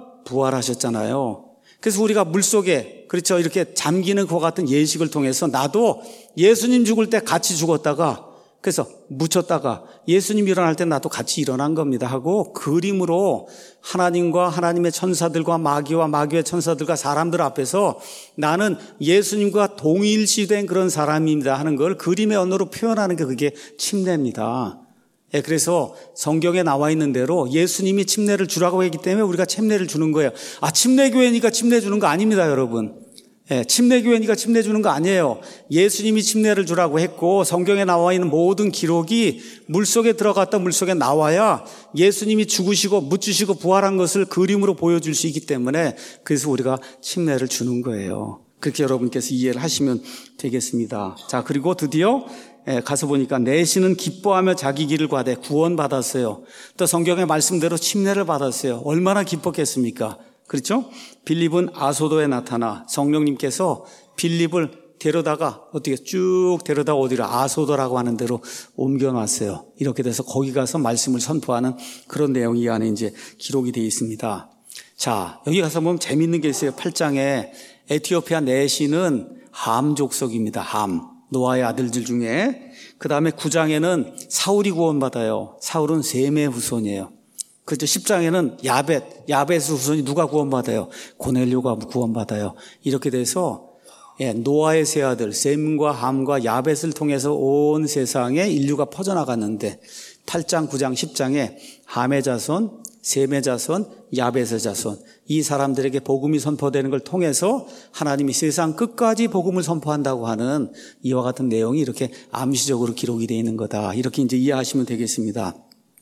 부활하셨잖아요. 그래서 우리가 물속에 그렇죠 이렇게 잠기는 그와 같은 예식을 통해서 나도 예수님 죽을 때 같이 죽었다가 그래서 묻혔다가 예수님 일어날 때 나도 같이 일어난 겁니다 하고 그림으로 하나님과 하나님의 천사들과 마귀와 마귀의 천사들과 사람들 앞에서 나는 예수님과 동일시된 그런 사람입니다 하는 걸 그림의 언어로 표현하는 게 그게 침례입니다. 예, 그래서 성경에 나와 있는 대로 예수님이 침례를 주라고 했기 때문에 우리가 침례를 주는 거예요. 아, 침례교회니까 침례 주는 거 아닙니다, 여러분. 예, 침례교회니까 침례 주는 거 아니에요. 예수님이 침례를 주라고 했고 성경에 나와 있는 모든 기록이 물속에 들어갔다 물속에 나와야 예수님이 죽으시고 묻히시고 부활한 것을 그림으로 보여줄 수 있기 때문에 그래서 우리가 침례를 주는 거예요. 그렇게 여러분께서 이해를 하시면 되겠습니다. 자, 그리고 드디어 가서 보니까 내시는 기뻐하며 자기 길을 가되 구원받았어요. 또 성경의 말씀대로 침례를 받았어요. 얼마나 기뻤겠습니까? 그렇죠? 빌립은 아소도에 나타나 성령님께서 빌립을 데려다가 어떻게 쭉 데려다가 어디로 아소도라고 하는 데로 옮겨놨어요. 이렇게 돼서 거기 가서 말씀을 선포하는 그런 내용이 이 안에 이제 기록이 되어 있습니다. 자, 여기 가서 보면 재밌는 게 있어요. 팔 장에 에티오피아 내시는 함 족속입니다. 함. 노아의 아들들 중에. 그 다음에 구 장에는 사울이 구원받아요. 사울은 셈의 후손이에요. 그렇죠. 십 장에는 야벳, 야벳의 후손이 누가 구원받아요? 고넬료가 구원받아요. 이렇게 돼서 예, 노아의 세 아들 셈과 함과 야벳을 통해서 온 세상에 인류가 퍼져나갔는데 팔 장, 구 장, 십 장에 함의 자손, 셈의 자손, 야벳의 자손 이 사람들에게 복음이 선포되는 걸 통해서 하나님이 세상 끝까지 복음을 선포한다고 하는 이와 같은 내용이 이렇게 암시적으로 기록이 되어 있는 거다. 이렇게 이제 이해하시면 되겠습니다.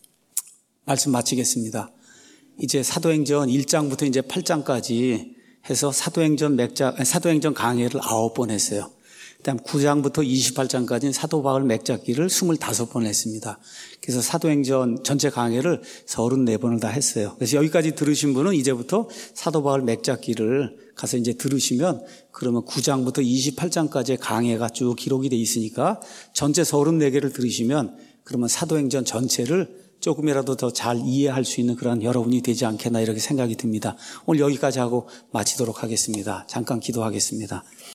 말씀 마치겠습니다. 이제 사도행전 일 장부터 이제 팔 장까지 해서 사도행전 맥자, 사도행전 강해를 아홉 번 했어요. 그다음 구 장부터 이십팔 장까지는 사도 바울 맥잡기를 이십오 번 했습니다. 그래서 사도행전 전체 강해를 삼십사 번을 다 했어요. 그래서 여기까지 들으신 분은 이제부터 사도 바울 맥잡기를 가서 이제 들으시면 그러면 구 장부터 이십팔 장까지의 강해가 쭉 기록이 돼 있으니까 전체 삼십사 개를 들으시면 그러면 사도행전 전체를 조금이라도 더 잘 이해할 수 있는 그런 여러분이 되지 않겠나 이렇게 생각이 듭니다. 오늘 여기까지 하고 마치도록 하겠습니다. 잠깐 기도하겠습니다.